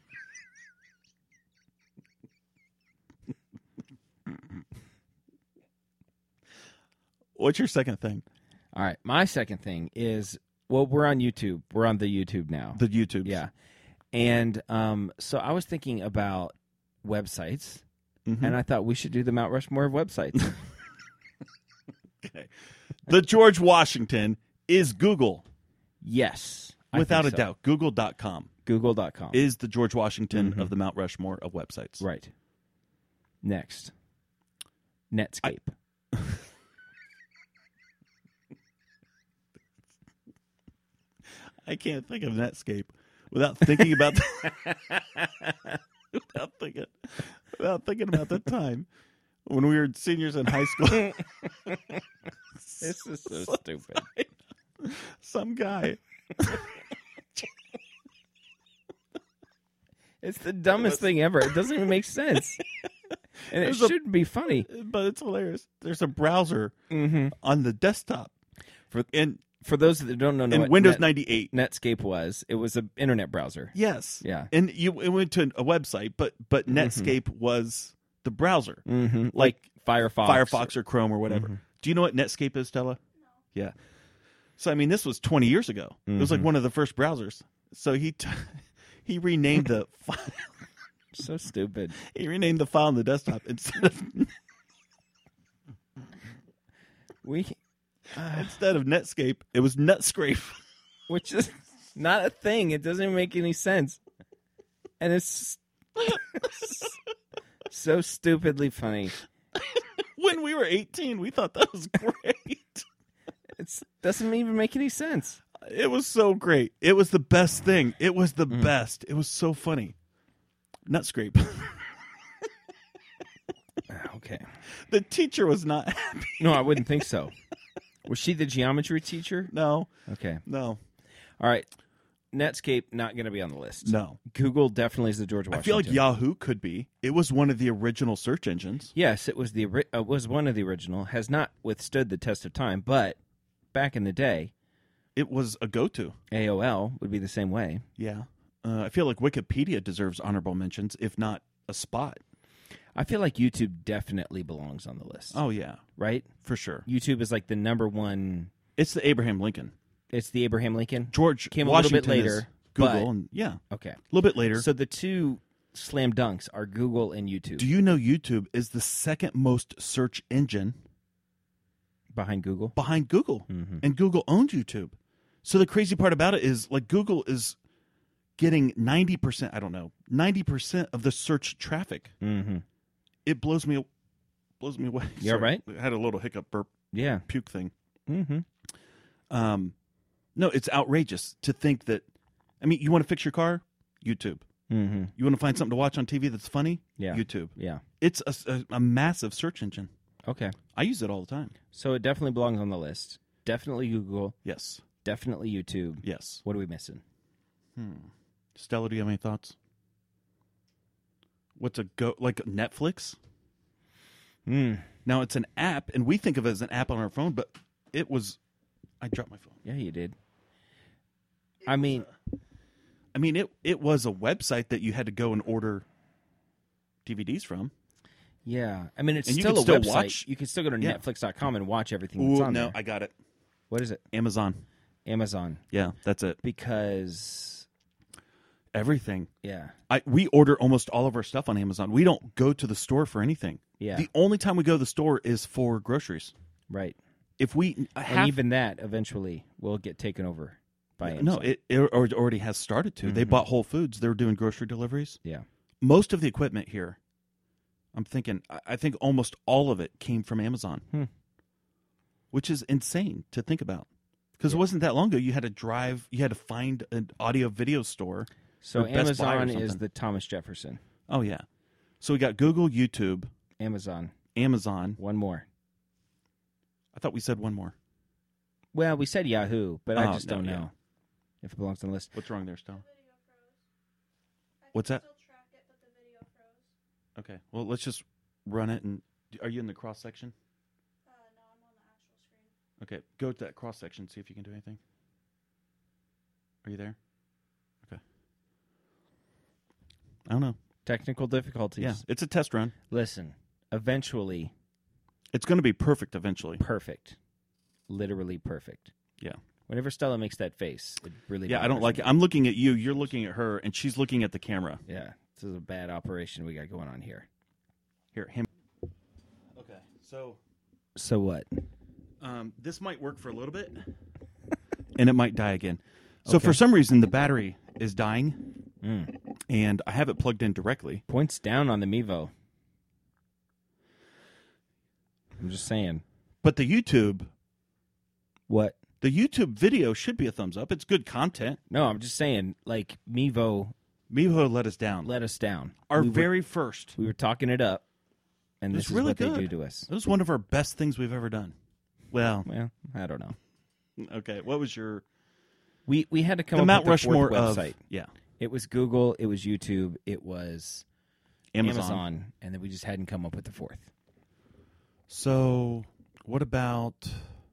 What's your second thing? All right, my second thing is, well, we're on YouTube. We're on the YouTube now. The YouTube. Yeah. And so I was thinking about websites, and I thought we should do the Mount Rushmore of websites. Okay. The George Washington is Google. Yes. I Without a think so. doubt. Google.com Google.com. is the George Washington of the Mount Rushmore of websites. Right. Next. Netscape. I can't think of Netscape without thinking about without thinking about the time when we were seniors in high school. This is so stupid. Some guy. It's the dumbest thing ever. It doesn't even make sense. And it shouldn't be funny. But it's hilarious. There's a browser on the desktop For those that don't know in what Windows 98. Netscape was, it was an internet browser. Yes. Yeah. And it went to a website, but Netscape was the browser. Like Firefox or Chrome or whatever. Do you know what Netscape is, Stella? No. Yeah. So, I mean, this was 20 years ago. It was like one of the first browsers. So he renamed the file. So stupid. He renamed the file on the desktop instead of Netscape. It was Netscrape. Which is not a thing. It doesn't make any sense. And it's so stupidly funny. When we were 18, we thought that was great. It doesn't even make any sense. It was so great. It was the best thing. It was the best. It was so funny. Netscrape. Okay. The teacher was not happy. No, I wouldn't think so. Was she the geometry teacher? No. Okay. No. All right. Netscape, not going to be on the list. No. Google definitely is the George I Washington. feel like Yahoo could be. It was one of the original search engines. Yes, it was was one of the original. Has not withstood the test of time, but back in the day, It was a go-to. AOL would be the same way. Yeah. I feel like Wikipedia deserves honorable mentions, if not a spot. I feel like YouTube definitely belongs on the list. Oh, yeah. Right? For sure. YouTube is like the number one. It's the Abraham Lincoln. It's the Abraham Lincoln. George came Washington a little bit later. is Google. but- And, yeah. Okay. A little bit later. So the two slam dunks are Google and YouTube. Do you know YouTube is the second most search engine Behind Google? behind Google? Mm-hmm. And Google owns YouTube. So the crazy part about it is, like, Google is getting 90%, I don't know, 90% of the search traffic. Mm-hmm. It blows me away. You all right? I had a little hiccup burp Yeah. puke thing. Mm-hmm. No, it's outrageous to think that. I mean, you want to fix your car? YouTube. Mm-hmm. You want to find something to watch on TV that's funny? Yeah. YouTube. Yeah. It's a massive search engine. Okay. I use it all the time. So it definitely belongs on the list. Definitely Google. Yes. Definitely YouTube. Yes. What are we missing? Stella, do you have any thoughts? What's a go like Netflix? Now it's an app, and we think of it as an app on our phone, but it was. I dropped my phone. Yeah, you did. I mean, it was a website that you had to go and order DVDs from. yeah. I mean, it's And you still can a still website. watch- You can still go to Yeah. Netflix.com and watch everything that's Ooh, on no, there. I got it. What is it? Amazon. Amazon. Yeah, that's it. Because, Everything. yeah. We order almost all of our stuff on Amazon. We don't go to the store for anything. Yeah. The only time we go to the store is for groceries. Right. If we And even that eventually will get taken over by Amazon. no, it already has started to. They bought Whole Foods. They're doing grocery deliveries. Yeah. Most of the equipment here, I'm thinking, I think almost all of it came from Amazon, which is insane to think about. Because it wasn't that long ago. You had to drive. You had to find an audio video store. So or Best Buy or Amazon is something. the Thomas Jefferson. Oh yeah. So we got Google, YouTube, Amazon. Amazon. One more. I thought we said one more. Well, we said Yahoo, but I Oh, just no, don't yeah. know if it belongs on the list. What's wrong there, Stella? Video froze. What's that? I can still track it, but the video froze. Okay. Well, let's just run it. And are you in the cross section? No, I'm on the actual screen. Okay. Go to that cross section. See if you can do anything. Are you there? Okay. I don't know. Technical difficulties. Yeah, it's a test run. Listen, eventually, It's going to be perfect eventually. perfect. Literally perfect. Yeah. Whenever Stella makes that face, it really Yeah, I don't bothers like me. it. I'm looking at you, you're looking at her, and she's looking at the camera. Yeah, this is a bad operation we got going on here. Here, him. Okay, so So what? this might work for a little bit, and it might die again. So Okay. for some reason, the battery is dying, Mm. and I have it plugged in directly. Points down on the Mevo. I'm just saying. But the YouTube What? video should be a thumbs up. It's good content. No, I'm just saying, like, Mevo Mevo let us down. let us down. Our we were, very first. we were talking it up, and It this was is really what they good. do to us. It was one of our best things we've ever done. Well, Well, I don't know. okay. What was your We had to come the up Mount with the fourth Rushmore of? website. Yeah, It was Google, it was YouTube, it was Amazon. Amazon, and then we just hadn't come up with the fourth. So, what about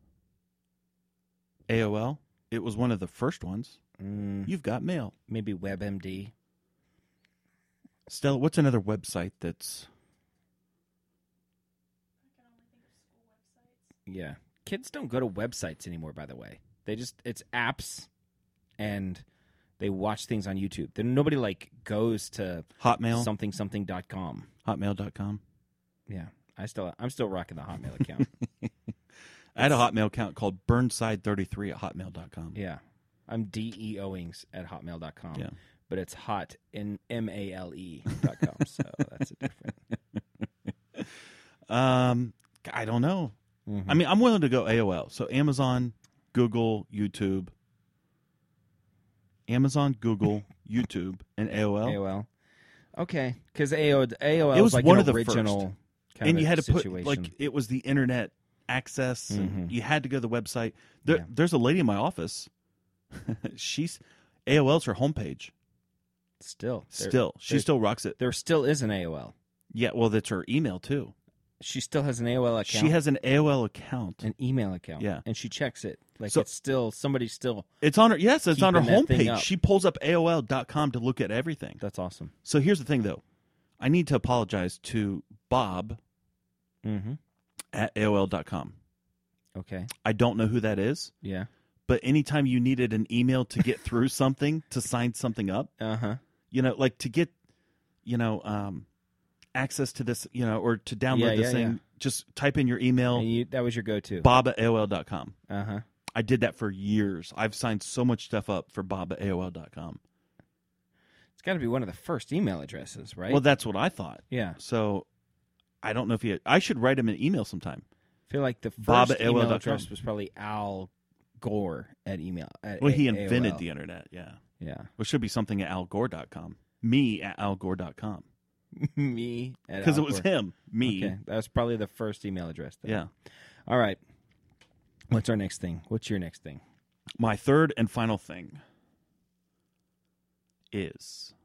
AOL? It was one of the first ones. You've got mail. Maybe WebMD. Stella, what's another website that's... I can only think of school websites. Yeah. Kids don't go to websites anymore, by the way. It's apps, and they watch things on YouTube. Then nobody, like, goes to Hotmail? something.com. Hotmail.com? Yeah. I'm still rocking the Hotmail account. I had a Hotmail account called Burnside33 at hotmail.com. Yeah. I'm DEOings at hotmail.com. Yeah. But it's hot in MALE.com. So that's a different. I don't know. I mean, I'm willing to go AOL. So Amazon, Google, YouTube. Amazon, Google, YouTube, and AOL. AOL. Okay. Because AOL It was like one an of the original first. kind And of you had to situation. put, like, it was the internet access. And you had to go to the website. Yeah. There's a lady in my office. AOL's her homepage. She still rocks it. There still is an AOL. Yeah, well, that's her email too. She still has an AOL account. She has an AOL account. an email account. Yeah. And she checks it. Like So- it's still somebody's still. It's on her. Yes, it's on her Keeping that thing homepage. up. She pulls up AOL.com to look at everything. That's awesome. So here's the thing, though. I need to apologize to Bob Mm-hmm. at AOL.com. Okay. I don't know who that is, Yeah. but anytime you needed an email to get through something, to sign something up, Uh-huh. like to get, access to this, or to download this thing, just type in your email, And that was your go-to. Bob at AOL.com. Uh-huh. I did that for years. I've signed so much stuff up for Bob at AOL.com. It's got to be one of the first email addresses, right? Well, that's what I thought. yeah. So I don't know if I should write him an email sometime. I feel like the Bob first at email AOL.com. address was probably Al Gore at email. Well, he invented AOL. the internet, yeah. Yeah. Well, it should be something at algore.com. Me at algore.com. Me at Because it Al was Gore. him. Me. Okay. That was probably the first email address. Then. Yeah. All right. What's our next thing? What's your next thing? My third and final thing is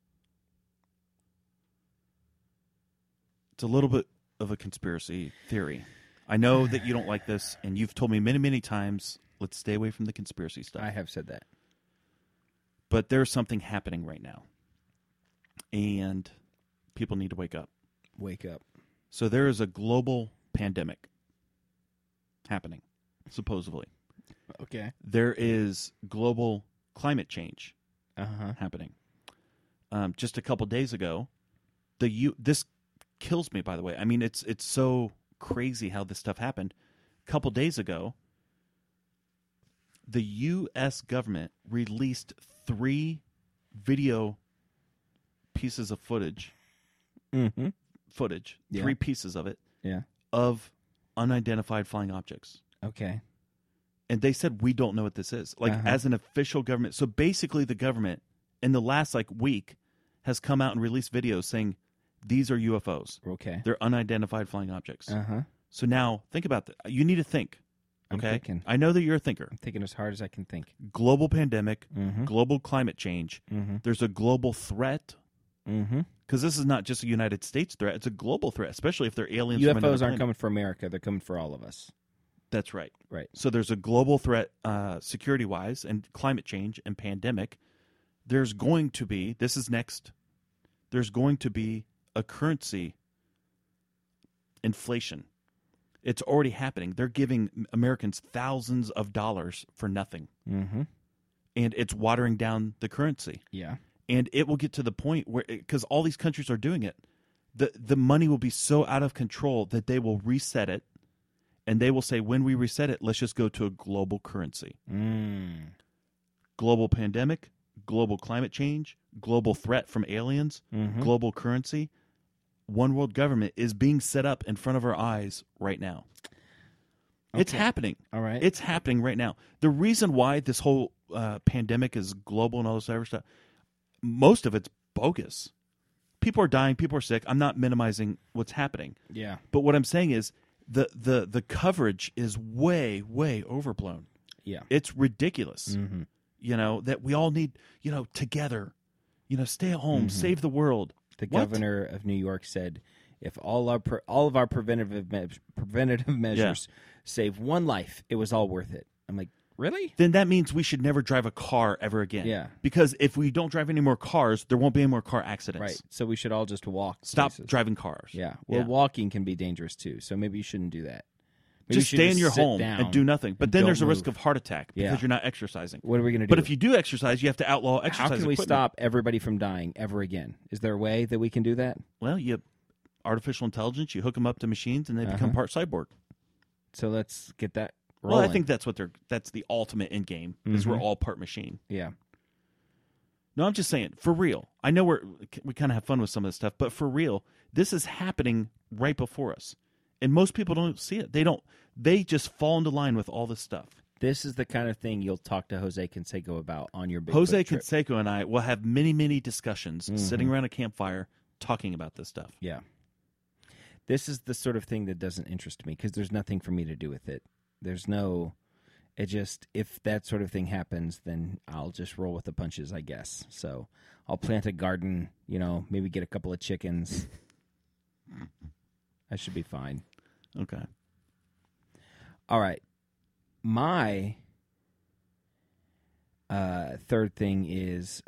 it's a little bit of a conspiracy theory. I know that you don't like this, and you've told me many, many times, let's stay away from the conspiracy stuff. I have said that. But there's something happening right now, and people need to wake up. Wake up. So there is a global pandemic happening, supposedly. Okay. There is global climate change Uh-huh. happening. Just a couple days ago, this kills me, by the way. I mean, it's so crazy how this stuff happened. A couple days ago, the U.S. government released 3 video pieces of footage. Mm-hmm. Yeah. 3 pieces of it, Yeah. of unidentified flying objects. Okay. And they said, we don't know what this is. Like, Uh-huh. as an official government. So basically, the government, in the last, week, has come out and released videos saying, these are UFOs. Okay. They're unidentified flying objects. Uh-huh. So now, think about that. You need to think. I'm Okay? thinking. I know that you're a thinker. I'm thinking as hard as I can think. Global pandemic, Mm-hmm. global climate change. Mm-hmm. There's a global threat. Mm-hmm. Because this is not just a United States threat. It's a global threat, especially if they're aliens from another UFOs aren't planet. coming for America. They're coming for all of us. That's right. Right. So there's a global threat, security-wise, and climate change and pandemic. There's going to be, this is next, there's going to be a currency inflation. It's already happening. They're giving Americans thousands of dollars for nothing. Mm-hmm. And it's watering down the currency. Yeah. And it will get to the point where, because all these countries are doing it, the money will be so out of control that they will reset it. And they will say, when we reset it, let's just go to a global currency. Global pandemic, global climate change, global threat from aliens, global currency. One world government is being set up in front of our eyes right now. It's happening. All right. It's happening right now. The reason why this whole pandemic is global and all this other stuff, most of it's bogus. People are dying. People are sick. I'm not minimizing what's happening. Yeah. But what I'm saying is the coverage is way, way overblown. Yeah. It's ridiculous. You know, that we all need, you know, together, you know, stay at home, save the world. The What? governor of New York said, if all of our preventative measures save one life, it was all worth it. I'm like, really? Then that means we should never drive a car ever again. Yeah. Because if we don't drive any more cars, there won't be any more car accidents. Right. So we should all just walk. Stop places. driving cars. Yeah. Well, Yeah. walking can be dangerous too. So maybe you shouldn't do that. Maybe you Just should stay in your sit home down and do nothing. But and then don't there's a risk move. of heart attack because Yeah. you're not exercising. What are we going to do? But if you do exercise, you have to outlaw How exercise can we equipment. stop everybody from dying ever again? Is there a way that we can do that? Well, you artificial intelligence, you hook them up to machines and they become part cyborg. So let's get that rolling. Well, I think that's that's the ultimate end game is we're all part machine. Yeah. No, I'm just saying, for real. I know we kind of have fun with some of this stuff, but for real, this is happening right before us. And most people don't see it. They just fall into line with all this stuff. This is the kind of thing you'll talk to Jose Canseco about on your Bigfoot Jose trip. Canseco and I will have many, many discussions sitting around a campfire talking about this stuff. Yeah. This is the sort of thing that doesn't interest me because there's nothing for me to do with it. There's no... It just, if that sort of thing happens, then I'll just roll with the punches, I guess. So I'll plant a garden, you know, maybe get a couple of chickens. I should be fine. Okay. All right. My third thing is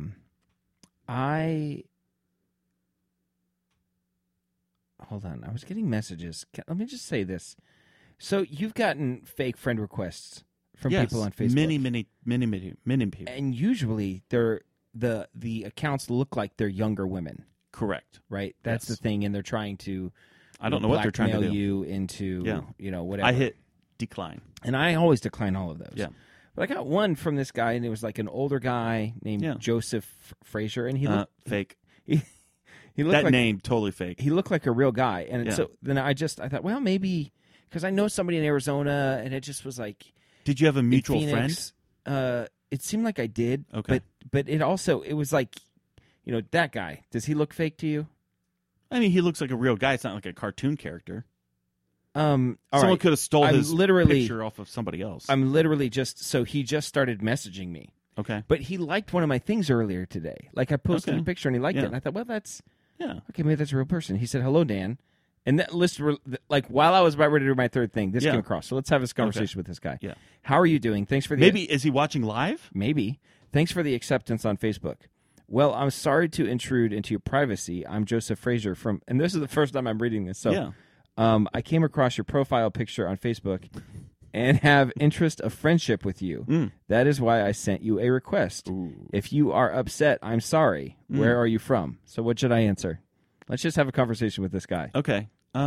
hold on. I was getting messages. Let me just say this. So you've gotten fake friend requests from Yes, people on Facebook. Many people. And usually they're the accounts look like they're younger women, Correct. right? That's Yes. the thing, and they're trying to I don't know what they're trying to blackmail do. you into Yeah. you know, whatever. I hit decline. And I always decline all of those. Yeah. But I got one from this guy, and it was like an older guy named Yeah. Joseph Frazier, and he looked Fake. he looked That like name, totally fake. he looked like a real guy. And Yeah. so then I thought, well, maybe because I know somebody in Arizona, and it just was like Did you have a in mutual friend? Phoenix, it seemed like I did. Okay. But it was like, you know, that guy. Does he look fake to you? I mean, he looks like a real guy. It's not like a cartoon character. All Someone right. could have stole I'm his literally- picture off of somebody else. I'm literally he just started messaging me. Okay. But he liked one of my things earlier today. Like I posted Okay. a picture and he liked Yeah. it. And I thought, well, that's Yeah. okay. Maybe that's a real person. He said, "Hello, Dan." And that list, like while I was about ready to do my third thing, this Yeah. came across. So let's have this conversation with this guy. Yeah. How are you doing? Thanks for the Maybe is he watching live? Maybe. Thanks for the acceptance on Facebook. Well, I'm sorry to intrude into your privacy. I'm Joseph Frazier from, and this is the first time I'm reading this. So, Yeah. I came across your profile picture on Facebook and have interest of friendship with you. That is why I sent you a request. If you are upset, I'm sorry. Where are you from? So what should I answer? Let's just have a conversation with this guy. Okay.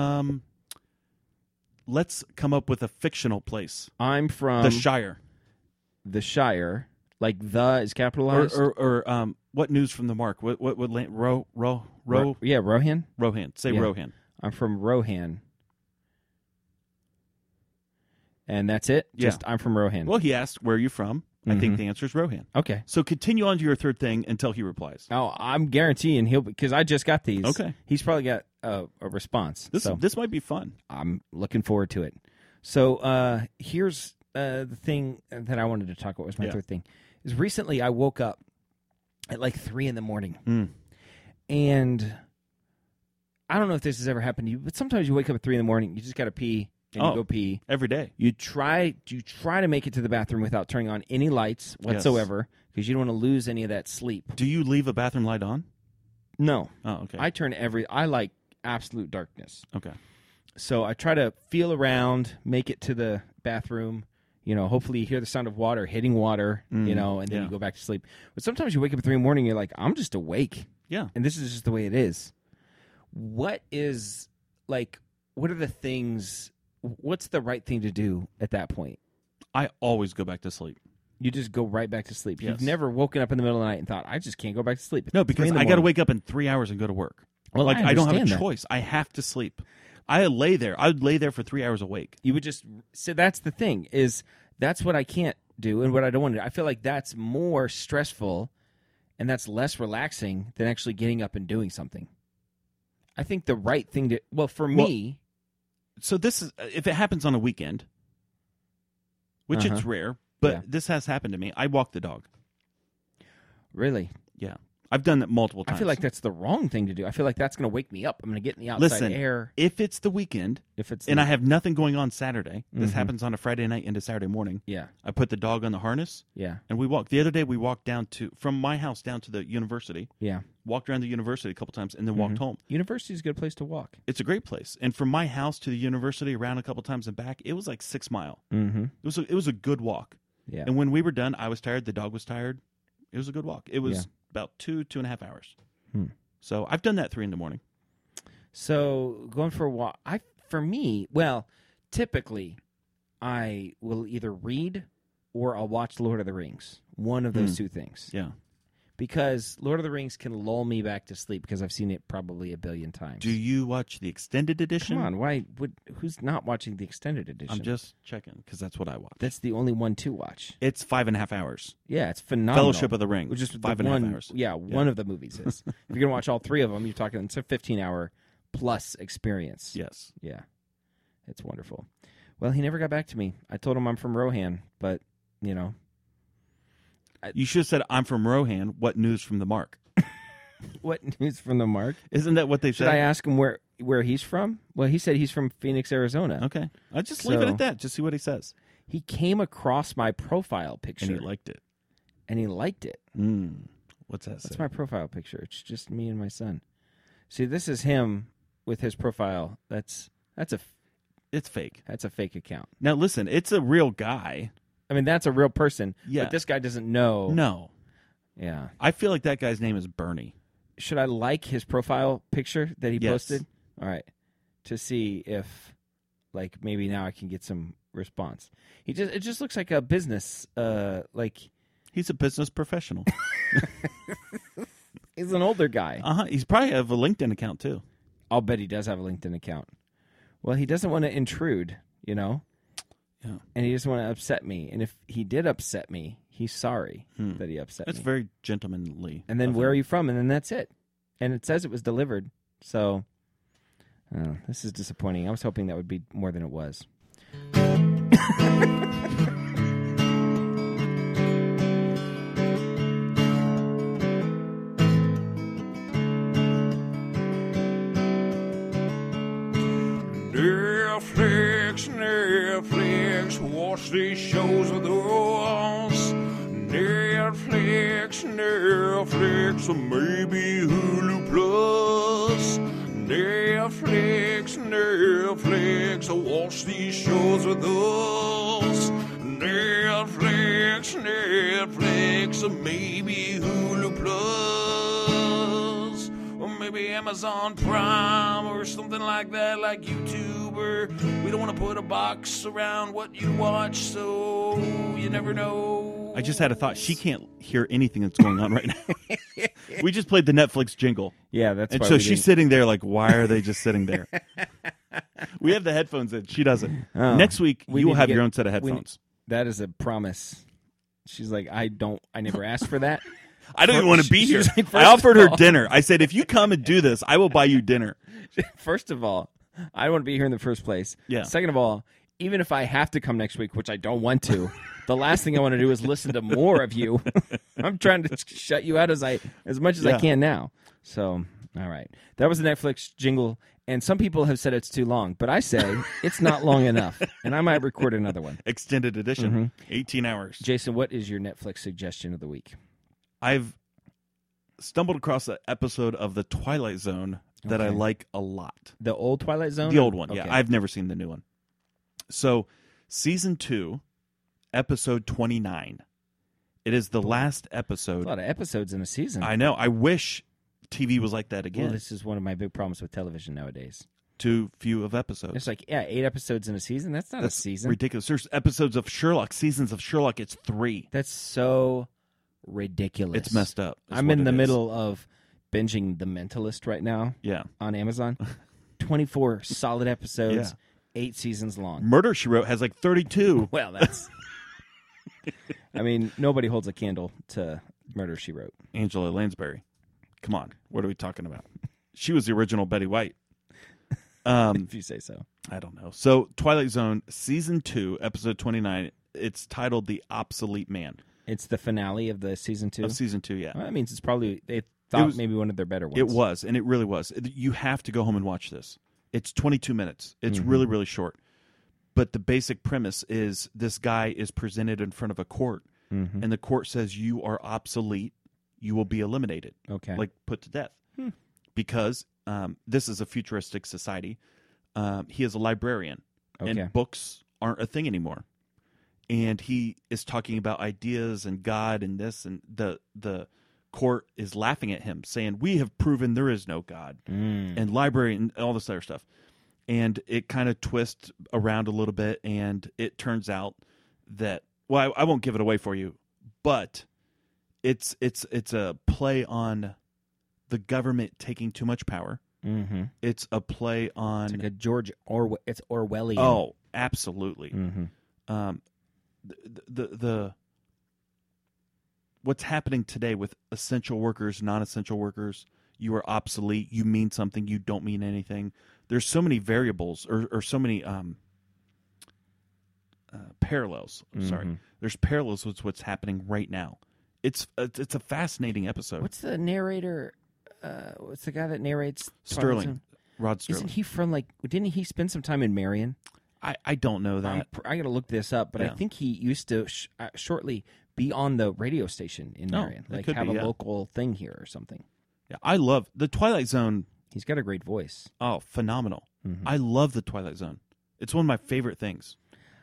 Let's come up with a fictional place. I'm from The Shire. the Shire. Like the is capitalized. Or what news from the Mark? What land? Yeah, Rohan. Rohan. Say Yeah. Rohan. I'm from Rohan. And that's it? Yeah. Just I'm from Rohan. Well, he asked, where are you from? I think the answer is Rohan. Okay. So continue on to your third thing until he replies. Oh, I'm guaranteeing because I just got these. Okay. He's probably got a response. So This might be fun. I'm looking forward to it. So here's the thing that I wanted to talk about was my Yeah. third thing. Is recently I woke up at like 3 a.m. And I don't know if this has ever happened to you, but sometimes you wake up at 3 a.m, you just got to pee, and you go pee. every day. You try to make it to the bathroom without turning on any lights whatsoever because you don't want to lose any of that sleep. Do you leave a bathroom light on? No. Oh, okay. I like absolute darkness. Okay. So I try to feel around, make it to the bathroom. Hopefully you hear the sound of water hitting water, and then you go back to sleep. But sometimes you wake up at 3 a.m. and you're like, I'm just awake. Yeah. And this is just the way it is. What are the things, what's the right thing to do at that point? I always go back to sleep. You just go right back to sleep. Yes. You've never woken up in the middle of the night and thought, I just can't go back to sleep. It's No, 3 because in the I got to morning. wake up in 3 hours and go to work. Well, I don't have a understand that. choice. I have to sleep. I lay there. I would lay there for 3 hours awake. You would just, so that's the thing, is that's what I can't do and what I don't want to do. I feel like that's more stressful and that's less relaxing than actually getting up and doing something. I think the right thing to, for me. So this is, if it happens on a weekend, which it's rare, but this has happened to me. I walk the dog. Really? Yeah. I've done that multiple times. I feel like that's the wrong thing to do. I feel like that's going to wake me up. I'm going to get in the outside Listen, air. if it's the weekend, And I have nothing going on Saturday, this happens on a Friday night into Saturday morning. Yeah. I put the dog on the harness. Yeah. And we walk. The other day we walked from my house down to the university. Yeah. Walked around the university a couple times and then walked home. University's a good place to walk. It's a great place. And from my house to the university around a couple times and back, it was like 6 miles. Mm-hmm. It was a good walk. Yeah. And when we were done, I was tired. The dog was tired. It was a good walk. It was about 2.5 hours. So I've done that 3 a.m. So going for a walk, typically I will either read or I'll watch Lord of the Rings. One of those two things. Yeah. Because Lord of the Rings can lull me back to sleep because I've seen it probably a billion times. Do you watch the extended edition? Come on, who's not watching the extended edition? I'm just checking because that's what I watch. That's the only one to watch. It's 5.5 hours. Yeah, it's phenomenal. Fellowship of the Ring, which is 5.5 hours. Yeah, one of the movies is. If you're gonna watch all 3 of them, you're talking it's a 15-hour plus experience. Yes. Yeah, it's wonderful. Well, he never got back to me. I told him I'm from Rohan, but You should have said, I'm from Rohan. What news from the Mark? What news from the Mark? Isn't that what they Should said? I ask him where he's from? Well, he said he's from Phoenix, Arizona. Okay. I'll just leave it at that. Just see what he says. He came across my profile picture. And he liked it. What's that say? That's my profile picture. It's just me and my son. See, this is him with his profile. It's fake. That's a fake account. Now, listen, it's a real guy. I mean, that's a real person. Yeah. But this guy doesn't know. No. Yeah. I feel like that guy's name is Bernie. Should I like his profile picture that he Yes. posted? All right. To see if, maybe now I can get some response. It just looks like a business, He's a business professional. he's an older guy. He's probably have a LinkedIn account, too. I'll bet he does have a LinkedIn account. Well, he doesn't want to intrude, Yeah. and he doesn't want to upset me. And if he did upset me, he's sorry that he upset That's me. very gentlemanly. And then of where are him. you from? And then that's it. And it says it was delivered. So, this is disappointing. I was hoping that would be more than it was. Netflix, watch these shows with us. Netflix, or maybe Hulu Plus. Netflix, watch these shows with us. Netflix, or maybe Hulu Plus. Or maybe Amazon Prime or something like that, like YouTube. We don't want to put a box around what you watch, so you never know. I just had a thought. She can't hear anything that's going on right now. We just played the Netflix jingle. Yeah, that's And why so we she's didn't- sitting there like, why are they just sitting there? We have the headphones in. She doesn't. Oh. Next week, We you will need to have get- your own set of we- headphones. That is a promise. She's like, I never asked for that. I don't even want to be here. She's like, I first offered of her all- dinner. I said, if you come and do this, I will buy you dinner. First of all, I don't want to be here in the first place. Yeah. Second of all, even if I have to come next week, which I don't want to, the last thing I want to do is listen to more of you. I'm trying to shut you out as much as I Yeah. can now. So, all right. That was the Netflix jingle. And some people have said it's too long, but I say it's not long enough, and I might record another one. Extended edition, 18 hours. Jason, what is your Netflix suggestion of the week? I've stumbled across an episode of The Twilight Zone that I Okay. like a lot. The old Twilight Zone? The old one, Okay. yeah. I've never seen the new one. So, season 2, episode 29. It is the last a episode. lot of episodes in a season. I know. I wish TV was like that again. Well, this is one of my big problems with television nowadays. Too few of episodes. It's like, 8 episodes in a season? That's not That's a season. ridiculous. There's episodes of Sherlock, seasons of Sherlock. It's 3. That's so ridiculous. It's messed up. is I'm what in the it is. middle of binging The Mentalist right now Yeah. on Amazon. 24 solid episodes, Yeah. 8 seasons long. Murder, She Wrote has like 32. Well, that's... I mean, nobody holds a candle to Murder, She Wrote. Angela Lansbury. Come on. What are we talking about? She was the original Betty White. If you say so. I don't know. So, Twilight Zone, season 2, episode 29. It's titled The Obsolete Man. It's the finale of the season 2. Of season 2, yeah. Well, that means it's probably... They thought was- maybe one of their better ones. It was, and it really was. You have to go home and watch this. It's 22 minutes. It's really, really short. But the basic premise is this guy is presented in front of a court, and the court says, you are obsolete. You will be eliminated, Okay. like put to death. Because this is a futuristic society. He is a librarian, Okay. and books aren't a thing anymore. And he is talking about ideas and God and this, and the court is laughing at him, saying, we have proven there is no God, and library and all this other stuff. And it kind of twists around a little bit, and it turns out that, well, I won't give it away for you, but it's a play on the government taking too much power. Mm-hmm. It's a play on It's like a George Orwell. It's Orwellian. oh, absolutely. Mm-hmm. The what's happening today with essential workers, non-essential workers. You are obsolete. You mean something. You don't mean anything. There's so many variables, or so many parallels. Sorry, there's parallels with what's happening right now. It's a fascinating episode. What's the narrator? What's the guy that narrates? Twilight Sterling? Zone? Rod Sterling. Isn't he from like? Didn't he spend some time in Marion? I don't know that. I got to look this up, but I Yeah. think he used to shortly be on the radio station in Oh, Marion, that like could have be, a yeah. local thing here or something. Yeah, I love the Twilight Zone. He's got a great voice. Oh, phenomenal! Mm-hmm. I love the Twilight Zone. It's one of my favorite things.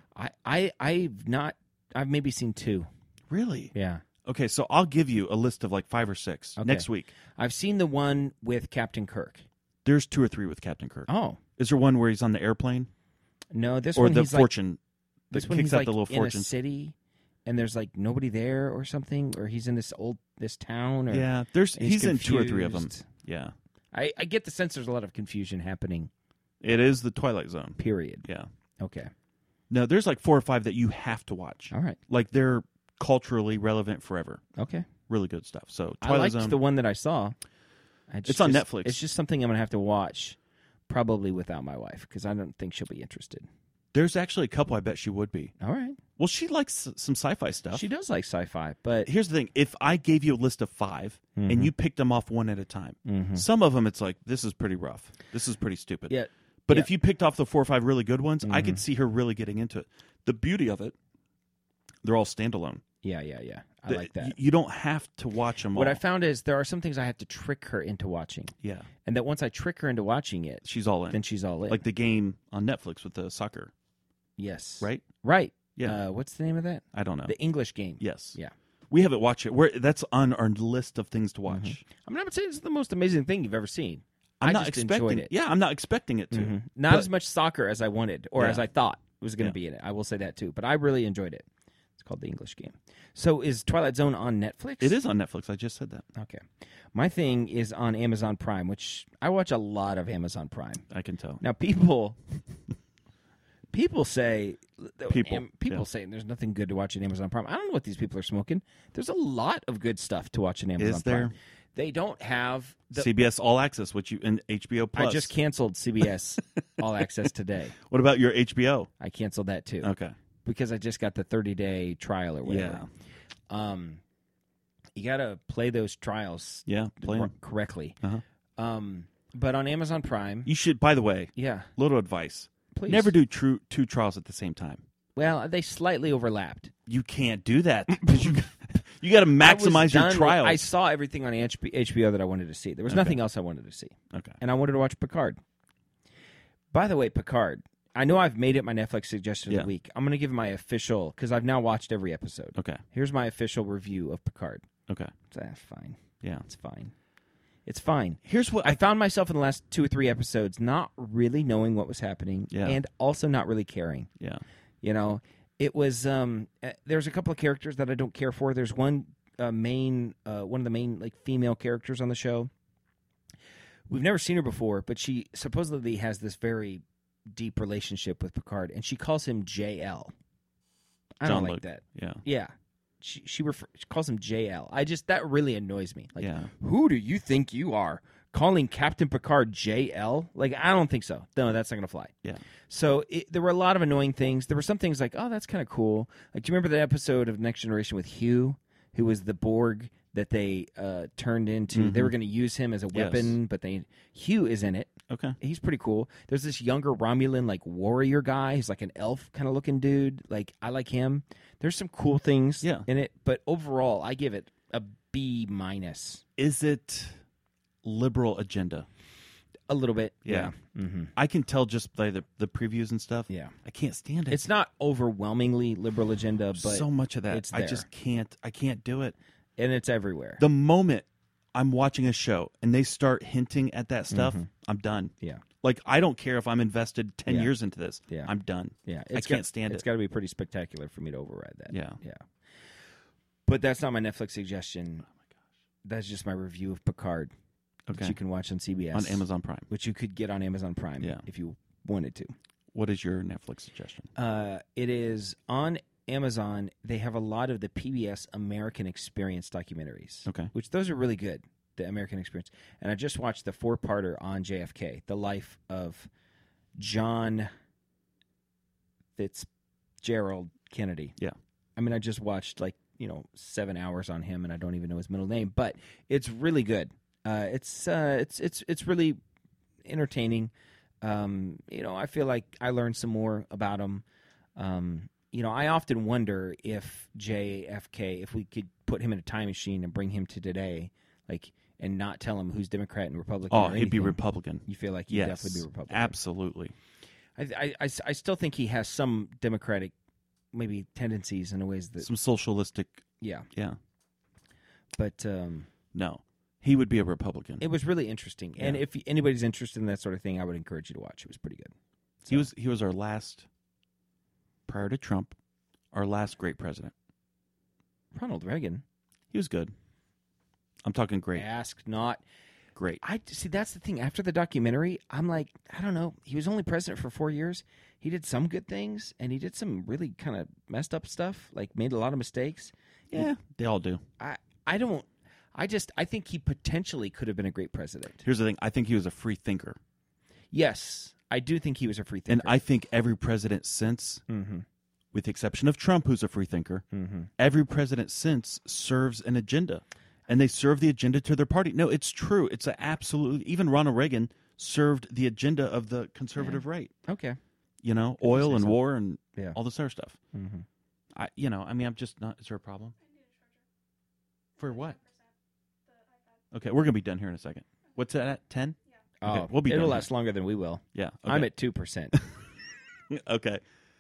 I've maybe seen 2. Really? Yeah, Okay, so I'll give you a list of like 5 or 6 Okay. next week. I've seen the one with Captain Kirk. There's 2 or 3 with Captain Kirk. Oh Is there one where he's on the airplane no, this or one the he's fortune This that one kicks he's out like the little in a fortunes? city, and there's like nobody there or something, or he's in this town. Or, Yeah, and he's in 2 or 3 of them. confused. Yeah, I get the sense there's a lot of confusion happening. it is the Twilight Zone. Period. Yeah, Okay. no, there's like 4 or 5 that you have to watch. All right. Like they're culturally relevant forever. Okay. Really good stuff. So I Twilight liked Zone. the one that I saw. It's on Netflix. It's just something I'm gonna have to watch, probably without my wife, because I don't think she'll be interested. There's actually a couple I bet she would be. All right. Well, she likes some sci-fi stuff. She does like sci-fi, but Here's the thing: if I gave you a list of 5 Mm-hmm. and you picked them off one at a time, some of them it's like this is pretty rough. This is pretty stupid. yeah, But yeah. if you picked off the 4 or 5 really good ones, I could see her really getting into it. The beauty of it, they're all standalone. yeah. I like that. You don't have to watch them What all. I found is there are some things I have to trick her into watching, Yeah, and that once I trick her into watching it, she's all in. then she's all in. Like the game on Netflix with the soccer, yes, right? right. Yeah. What's the name of that? I don't know. The English game. Yes. Yeah. We haven't watched it. That's on our list of things to watch. I'm not saying it's the most amazing thing you've ever seen. I'm I not just expecting enjoyed it. Yeah, I'm not expecting it to. Not But- as much soccer as I wanted or Yeah. as I thought was going to Yeah. be in it. I will say that too. But I really enjoyed it. It's called The English Game. So is Twilight Zone on Netflix? It is on Netflix. I just said that. Okay. My thing is on Amazon Prime, which I watch a lot of Amazon Prime. I can tell. Now people say People, yeah. say there's nothing good to watch on Amazon Prime. I don't know what these people are smoking. There's a lot of good stuff to watch on Amazon Is there? Prime. They don't have the CBS All Access, which you and HBO Plus. I just canceled CBS All Access today. What about your HBO? I canceled that too. Okay. Because I just got the 30-day trial or whatever. You got to play those trials Yeah. Play 'em. correctly. Uh-huh. But on Amazon Prime, You should, by the way, yeah, little advice. please. Never do two trials at the same time. Well, they slightly overlapped. You can't do that because you got to maximize your trials. I saw everything on HBO that I wanted to see. There was nothing else I wanted to see. Okay. And I wanted to watch Picard. By the way, Picard, I know I've made it my Netflix suggestion of Yeah. the week. I'm going to give my official, because I've now watched every episode. Okay. Here's my official review of Picard. Okay. That's fine. Yeah. It's fine. It's fine. Here's what I found myself in the last 2 or 3 episodes not really knowing what was happening Yeah. and also not really caring. Yeah. You know, it was there's a couple of characters that I don't care for. There's one one of the main like female characters on the show. We've never seen her before, but she supposedly has this very deep relationship with Picard, and she calls him JL. I don't like Jean-Luc. that. Yeah. Yeah. She calls him JL. That really annoys me. Like, Yeah. who do you think you are? Calling Captain Picard JL? Like, I don't think so. No, that's not going to fly. Yeah. So there were a lot of annoying things. There were some things like, oh, that's kind of cool. Like, do you remember that episode of Next Generation with Hugh, who was the Borg that they turned into? They were going to use him as a weapon, but Hugh is in it. Okay. He's pretty cool. There's this younger Romulan like warrior guy. He's like an elf kind of looking dude. Like, I like him. There's some cool things in it, but overall, I give it a B-. Is it liberal agenda? A little bit. Yeah. Mm-hmm. I can tell just by the previews and stuff. Yeah. I can't stand it. It's not overwhelmingly liberal agenda, but so much of that. it's I there. just can't. I can't do it. And it's everywhere. The moment I'm watching a show and they start hinting at that stuff, I'm done. Yeah. Like, I don't care if I'm invested 10 Yeah. years into this. Yeah. I'm done. Yeah, I can't stand It's it. got to be pretty spectacular for me to override that. Yeah. Yeah. But that's not my Netflix suggestion. Oh my gosh. That's just my review of Picard, Okay. which you can watch on CBS. On Amazon Prime. Which you could get on Amazon Prime Yeah. if you wanted to. What is your Netflix suggestion? It is on Amazon. They have a lot of the PBS American Experience documentaries. Okay. Which those are really good, the American Experience. And I just watched the 4-parter on JFK, the life of John Fitzgerald Kennedy. Yeah. I mean, I just watched 7 hours on him, and I don't even know his middle name, but it's really good. It's really entertaining. I feel like I learned some more about him. I often wonder if JFK, if we could put him in a time machine and bring him to today, and not tell him who's Democrat and Republican. Oh, or he'd be anything. Republican. You feel like he'd Yes. definitely be Republican. Absolutely. I still think he has some Democratic maybe tendencies in ways that Some socialistic. yeah. But No. He would be a Republican. it was really interesting, and Yeah. if anybody's interested in that sort of thing, I would encourage you to watch. It was pretty good. He was our last, prior to Trump, our last great president. Ronald Reagan. He was good. I'm talking great. Ask not. Great. I see. That's the thing. After the documentary, I'm like, I don't know. He was only president for 4 years. He did some good things, and he did some really kind of messed up stuff. Like made a lot of mistakes. Yeah, they all do. I don't. I think he potentially could have been a great president. Here's the thing. I think he was a free thinker. Yes, I do think he was a free thinker. And I think every president since, with the exception of Trump, who's a free thinker, every president since serves an agenda. And they serve the agenda to their party. No, it's true. It's an absolute. Even Ronald Reagan served the agenda of the conservative right. Okay. Oil say and so. war and Yeah. all this other stuff. I'm just not. Is there a problem? For what? Okay, we're gonna be done here in a second. What's that at 10? Oh, Okay, we'll be it'll done last longer than we will. Yeah. Okay. I'm at 2%. Okay.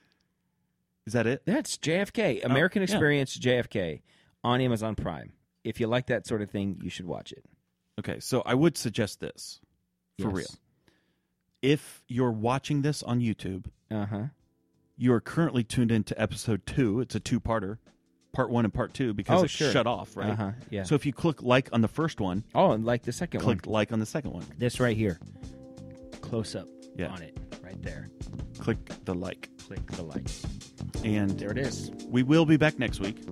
Is that it? That's JFK, American yeah. Experience JFK on Amazon Prime. If you like that sort of thing, you should watch it. Okay, so I would suggest this for Yes. real. If you're watching this on YouTube, you are currently tuned into episode 2. It's a 2-parter, part 1 and part 2, because Oh, it's sure. shut off, right? Yeah. So if you click like on the first one, Oh, and like the second click like on the second one. one. This right here. Close up Yeah. on it. Right there. Click the like. Click the like. And There it is. we will be back next week.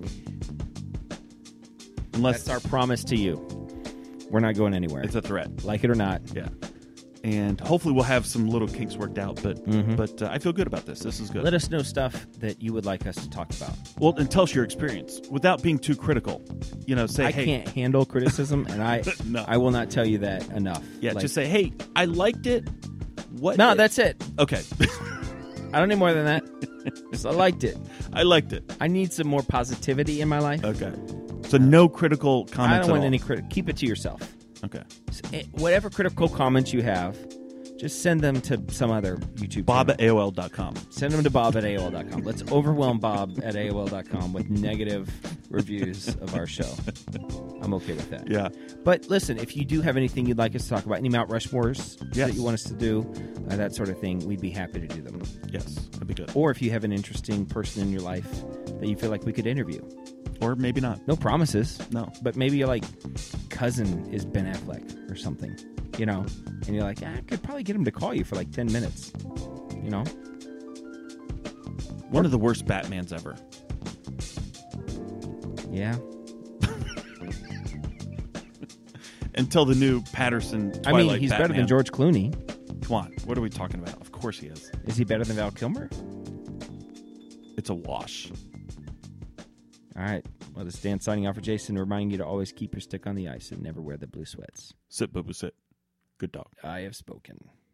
Unless That's our promise to you. We're not going anywhere. it's a threat. Like it or not. Yeah. and hopefully we'll have some little kinks worked out. But I feel good about this. This is good. Let us know stuff that you would like us to talk about. Well, and tell us your experience without being too critical. Say, I hey, can't handle criticism, and No. I will not tell you that enough. yeah, Like, just say, hey, I liked it. What? no, that's it. okay. I don't need more than that. Just, I liked it. I liked it. I need some more positivity in my life. Okay. So no critical I comments don't want at all. any credit. Keep it to yourself. Okay. Whatever critical comments you have, just send them to some other YouTube Bob at channel. AOL.com. Send them to Bob at AOL.com. Let's overwhelm Bob at AOL.com with negative reviews of our show. I'm okay with that. Yeah. But listen, if you do have anything you'd like us to talk about, any Mount Rushmores that you want us to do, that sort of thing, we'd be happy to do them. Yes. That'd be good. Or if you have an interesting person in your life that you feel like we could interview. Or maybe not. No promises. No. But maybe your cousin is Ben Affleck or something, and you're like, I could probably get him to call you for 10 minutes, One of the worst Batmans ever. Yeah. Until the new Patterson Twilight he's better Batman. than George Clooney. Come on. What are we talking about? Of course he is. Is he better than Val Kilmer? It's a wash. All right. Well, this is Dan signing off for Jason, reminding you to always keep your stick on the ice and never wear the blue sweats. Sit, boo, boo, sit. Good dog. I have spoken.